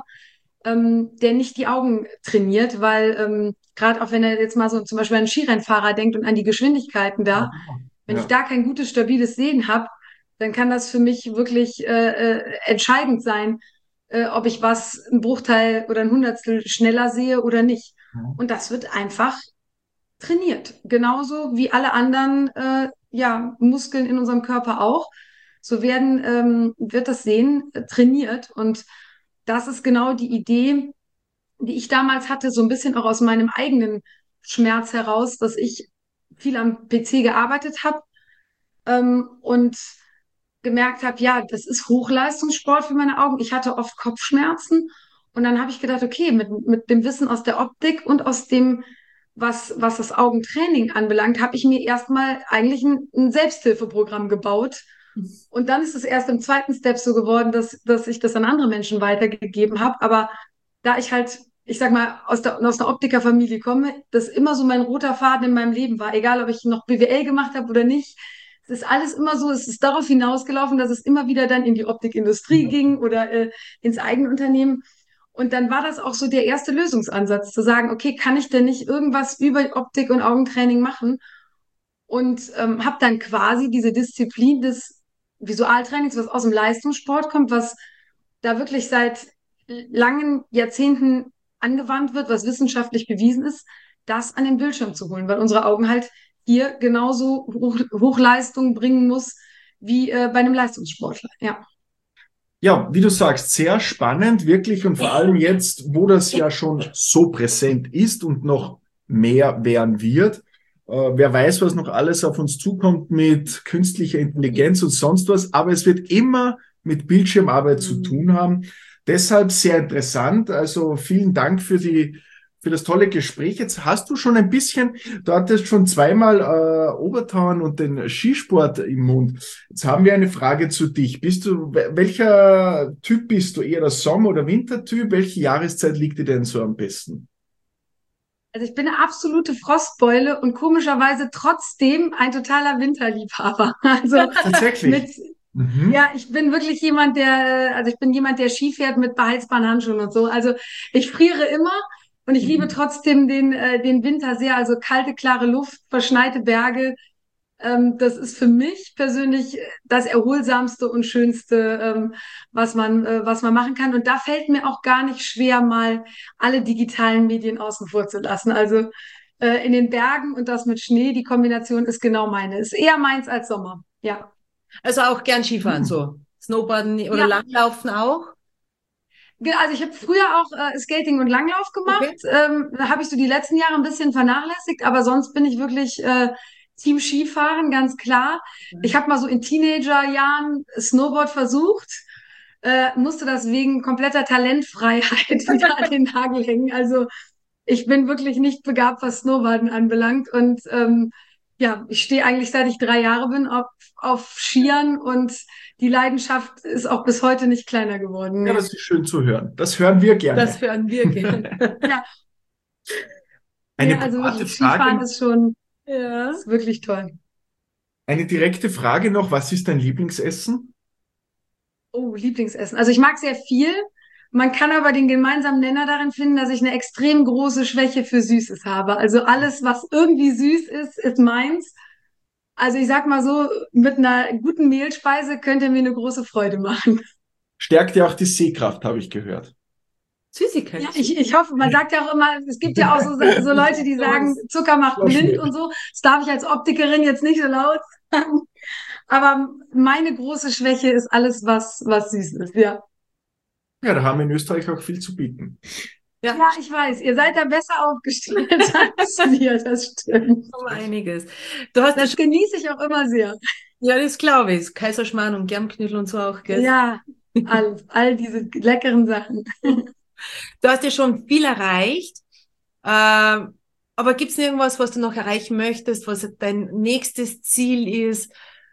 S1: ähm, der nicht die Augen trainiert, weil ähm, gerade auch wenn er jetzt mal so zum Beispiel an einen Skirennfahrer denkt und an die Geschwindigkeiten da, wenn ich
S3: Ja.
S1: da kein gutes, stabiles Sehen habe, dann kann das für mich wirklich äh, äh, entscheidend sein, äh, ob ich was ein Bruchteil oder ein Hundertstel schneller sehe oder nicht. Und das wird einfach trainiert. Genauso wie alle anderen äh, ja, Muskeln in unserem Körper auch. So werden, ähm, wird das Sehen äh, trainiert. Und das ist genau die Idee, die ich damals hatte, so ein bisschen auch aus meinem eigenen Schmerz heraus, dass ich viel am P C gearbeitet habe ähm, und gemerkt habe, ja, das ist Hochleistungssport für meine Augen. Ich hatte oft Kopfschmerzen und dann habe ich gedacht, okay, mit, mit dem Wissen aus der Optik und aus dem, was, was das Augentraining anbelangt, habe ich mir erstmal eigentlich ein, ein Selbsthilfeprogramm gebaut. Und dann ist es erst im zweiten Step so geworden, dass, dass ich das an andere Menschen weitergegeben habe. Aber da ich halt, ich sag mal, aus der, aus einer Optikerfamilie komme, das immer so mein roter Faden in meinem Leben war, egal ob ich noch B W L gemacht habe oder nicht. Es ist alles immer so, es ist darauf hinausgelaufen, dass es immer wieder dann in die Optikindustrie ging oder äh, ins eigene Unternehmen. Und dann war das auch so der erste Lösungsansatz, zu sagen, okay, kann ich denn nicht irgendwas über Optik und Augentraining machen? Und ähm, habe dann quasi diese Disziplin des Visualtrainings, was aus dem Leistungssport kommt, was da wirklich seit langen Jahrzehnten angewandt wird, was wissenschaftlich bewiesen ist, das an den Bildschirm zu holen, weil unsere Augen halt hier genauso Hoch Hochleistung bringen muss wie äh, bei einem Leistungssportler. Ja.
S3: Ja, wie du sagst, sehr spannend, wirklich. Und vor allem jetzt, wo das ja schon so präsent ist und noch mehr werden wird. Äh, wer weiß, was noch alles auf uns zukommt mit künstlicher Intelligenz und sonst was. Aber es wird immer mit Bildschirmarbeit mhm. zu tun haben. Deshalb sehr interessant. Also vielen Dank für die für das tolle Gespräch. Jetzt hast du schon ein bisschen, du hattest schon zweimal äh, Obertauern und den Skisport im Mund. Jetzt haben wir eine Frage zu dich. Bist du, welcher Typ bist du? Eher der Sommer- oder Wintertyp? Welche Jahreszeit liegt dir denn so am besten?
S1: Also ich bin eine absolute Frostbeule und komischerweise trotzdem ein totaler Winterliebhaber. Also
S3: tatsächlich.
S1: Mit, mhm. Ja, ich bin wirklich jemand, der, also ich bin jemand, der Ski fährt mit beheizbaren Handschuhen und so. Also ich friere immer. Und ich liebe trotzdem den, äh, den Winter sehr, also kalte, klare Luft, verschneite Berge. Ähm, das ist für mich persönlich das Erholsamste und Schönste, ähm, was man, äh, was man machen kann. Und da fällt mir auch gar nicht schwer, mal alle digitalen Medien außen vor zu lassen. Also äh, in den Bergen und das mit Schnee, die Kombination ist genau meine. Ist eher meins als Sommer, ja.
S4: Also auch gern Skifahren, mhm. so. Snowboarden oder ja. Langlaufen auch?
S1: Also ich habe früher auch äh, Skating und Langlauf gemacht. Okay. Ähm, da habe ich so die letzten Jahre ein bisschen vernachlässigt, aber sonst bin ich wirklich äh, Team Skifahren, ganz klar. Mhm. Ich habe mal so in Teenagerjahren Snowboard versucht, äh, musste das wegen kompletter Talentfreiheit wieder an den Nagel hängen. Also ich bin wirklich nicht begabt, was Snowboarden anbelangt. Und ähm, ja, ich stehe eigentlich, seit ich drei Jahre bin, auf, auf Skiern und die Leidenschaft ist auch bis heute nicht kleiner geworden.
S3: Ja, das ist schön zu hören. Das hören wir gerne.
S4: Das hören wir gerne.
S1: Ja.
S3: Eine
S1: ja, also wirklich, Skifahren ist schon ja. ist wirklich toll.
S3: Eine direkte Frage noch, was ist dein Lieblingsessen?
S1: Oh, Lieblingsessen. Also ich mag sehr viel. Man kann aber den gemeinsamen Nenner darin finden, dass ich eine extrem große Schwäche für Süßes habe. Also alles, was irgendwie süß ist, ist meins. Also ich sag mal so, mit einer guten Mehlspeise könnt ihr mir eine große Freude machen.
S3: Stärkt ja auch die Sehkraft, habe ich gehört.
S4: Süßigkeit.
S1: Ja, ich, ich hoffe, man sagt ja auch immer, es gibt ja auch so, so Leute, die sagen, Zucker macht blind und so. Das darf ich als Optikerin jetzt nicht so laut sagen. Aber meine große Schwäche ist alles, was, was süß ist, ja.
S3: Ja, da haben wir in Österreich auch viel zu bieten.
S1: Ja, ja, ich weiß, ihr seid da besser aufgestellt als wir, das stimmt.
S4: Um einiges. Du hast
S1: das genieße ich auch immer sehr.
S4: Ja, das glaube ich. Kaiserschmarrn und Germknödel und so auch, gell?
S1: Ja, all, all diese leckeren Sachen.
S4: Du hast ja schon viel erreicht, äh, aber gibt es irgendwas, was du noch erreichen möchtest, was dein nächstes Ziel ist?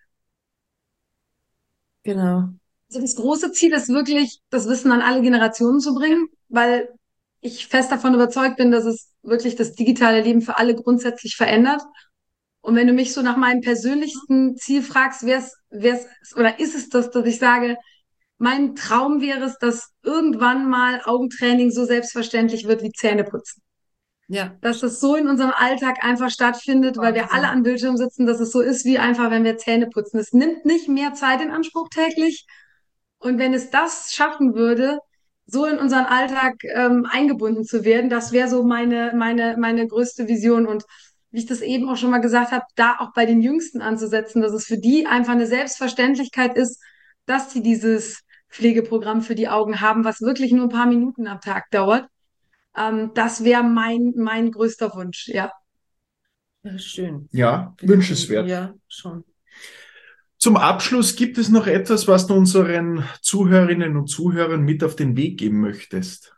S4: Genau.
S1: Also das große Ziel ist wirklich, das Wissen an alle Generationen zu bringen, weil ich fest davon überzeugt bin, dass es wirklich das digitale Leben für alle grundsätzlich verändert. Und wenn du mich so nach meinem persönlichsten Ziel fragst, wär's, wär's, oder ist es das, dass ich sage, mein Traum wäre es, dass irgendwann mal Augentraining so selbstverständlich wird wie Zähneputzen. Ja. Dass das so in unserem Alltag einfach stattfindet, weil wir alle am Bildschirm sitzen, dass es so ist wie einfach, wenn wir Zähne putzen. Es nimmt nicht mehr Zeit in Anspruch täglich. Und wenn es das schaffen würde, so in unseren Alltag ähm, eingebunden zu werden, das wäre so meine, meine, meine größte Vision. Und wie ich das eben auch schon mal gesagt habe, da auch bei den Jüngsten anzusetzen, dass es für die einfach eine Selbstverständlichkeit ist, dass sie dieses Pflegeprogramm für die Augen haben, was wirklich nur ein paar Minuten am Tag dauert. Ähm, das wäre mein, mein größter Wunsch, ja.
S4: Ja, schön.
S3: Ja, wünschenswert.
S4: Ja, schon.
S3: Zum Abschluss, gibt es noch etwas, was du unseren Zuhörerinnen und Zuhörern mit auf den Weg geben möchtest?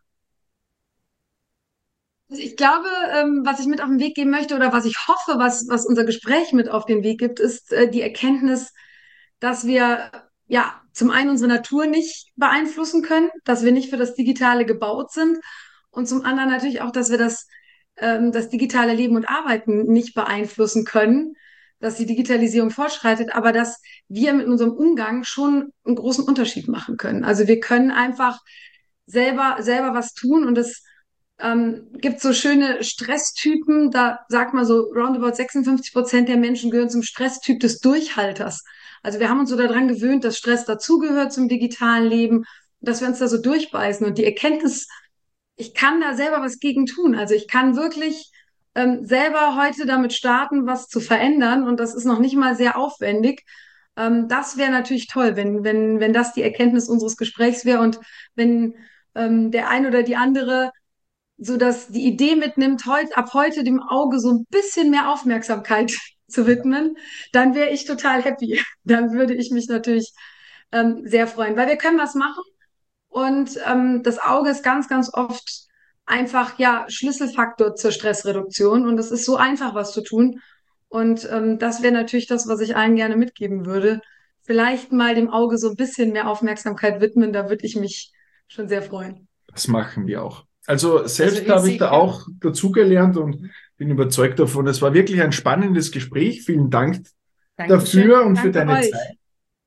S1: Ich glaube, ähm, was ich mit auf den Weg geben möchte oder was ich hoffe, was, was unser Gespräch mit auf den Weg gibt, ist äh, die Erkenntnis, dass wir ja zum einen unsere Natur nicht beeinflussen können, dass wir nicht für das Digitale gebaut sind und zum anderen natürlich auch, dass wir das, ähm, das digitale Leben und Arbeiten nicht beeinflussen können, dass die Digitalisierung fortschreitet, aber dass wir mit unserem Umgang schon einen großen Unterschied machen können. Also wir können einfach selber, selber was tun und es ähm, gibt so schöne Stresstypen, da sagt man so, roundabout sechsundfünfzig Prozent der Menschen gehören zum Stresstyp des Durchhalters. Also wir haben uns so daran gewöhnt, dass Stress dazugehört zum digitalen Leben, dass wir uns da so durchbeißen. Und die Erkenntnis, ich kann da selber was gegen tun. Also ich kann wirklich ähm, selber heute damit starten, was zu verändern. Und das ist noch nicht mal sehr aufwendig. Ähm, das wäre natürlich toll, wenn, wenn, wenn das die Erkenntnis unseres Gesprächs wäre und wenn ähm, der ein oder die andere so dass die Idee mitnimmt, heute, ab heute dem Auge so ein bisschen mehr Aufmerksamkeit zu widmen, dann wäre ich total happy. Dann würde ich mich natürlich ähm, sehr freuen, weil wir können was machen und ähm, das Auge ist ganz, ganz oft einfach ja Schlüsselfaktor zur Stressreduktion und es ist so einfach, was zu tun. Und ähm, das wäre natürlich das, was ich allen gerne mitgeben würde. Vielleicht mal dem Auge so ein bisschen mehr Aufmerksamkeit widmen, da würde ich mich schon sehr freuen.
S3: Das machen wir auch. Also selbst
S4: Also ich
S3: habe ich da
S4: sicher.
S3: auch dazugelernt und bin überzeugt davon. Es war wirklich ein spannendes Gespräch. Vielen Dank
S4: Dankeschön.
S3: dafür und für
S1: Danke
S3: deine
S1: euch.
S3: Zeit.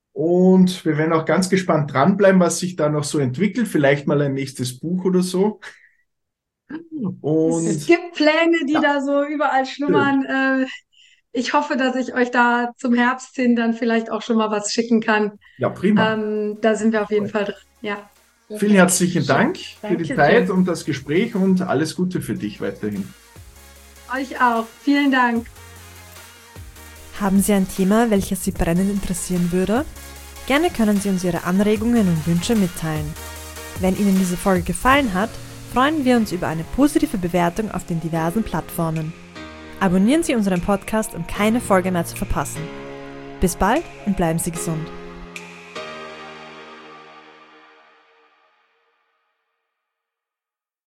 S3: Und wir werden auch ganz gespannt dranbleiben, was sich da noch so entwickelt. Vielleicht mal ein nächstes Buch oder so.
S1: Es
S3: Und
S1: gibt Pläne, die
S3: ja,
S1: da so überall schlummern. Äh, ich hoffe, dass ich euch da zum Herbst hin dann vielleicht auch schon mal was schicken kann.
S3: ja, prima.
S1: Ähm, da sind wir auf jeden Fall dran. Ja.
S3: Vielen herzlichen Dank für die
S4: Dankeschön.
S3: Zeit und das Gespräch und alles Gute für dich weiterhin.
S1: Euch auch. Vielen Dank.
S2: Haben Sie ein Thema, welches Sie brennend interessieren würde? Gerne können Sie uns Ihre Anregungen und Wünsche mitteilen. Wenn Ihnen diese Folge gefallen hat, freuen wir uns über eine positive Bewertung auf den diversen Plattformen. Abonnieren Sie unseren Podcast, um keine Folge mehr zu verpassen. Bis bald und bleiben Sie gesund.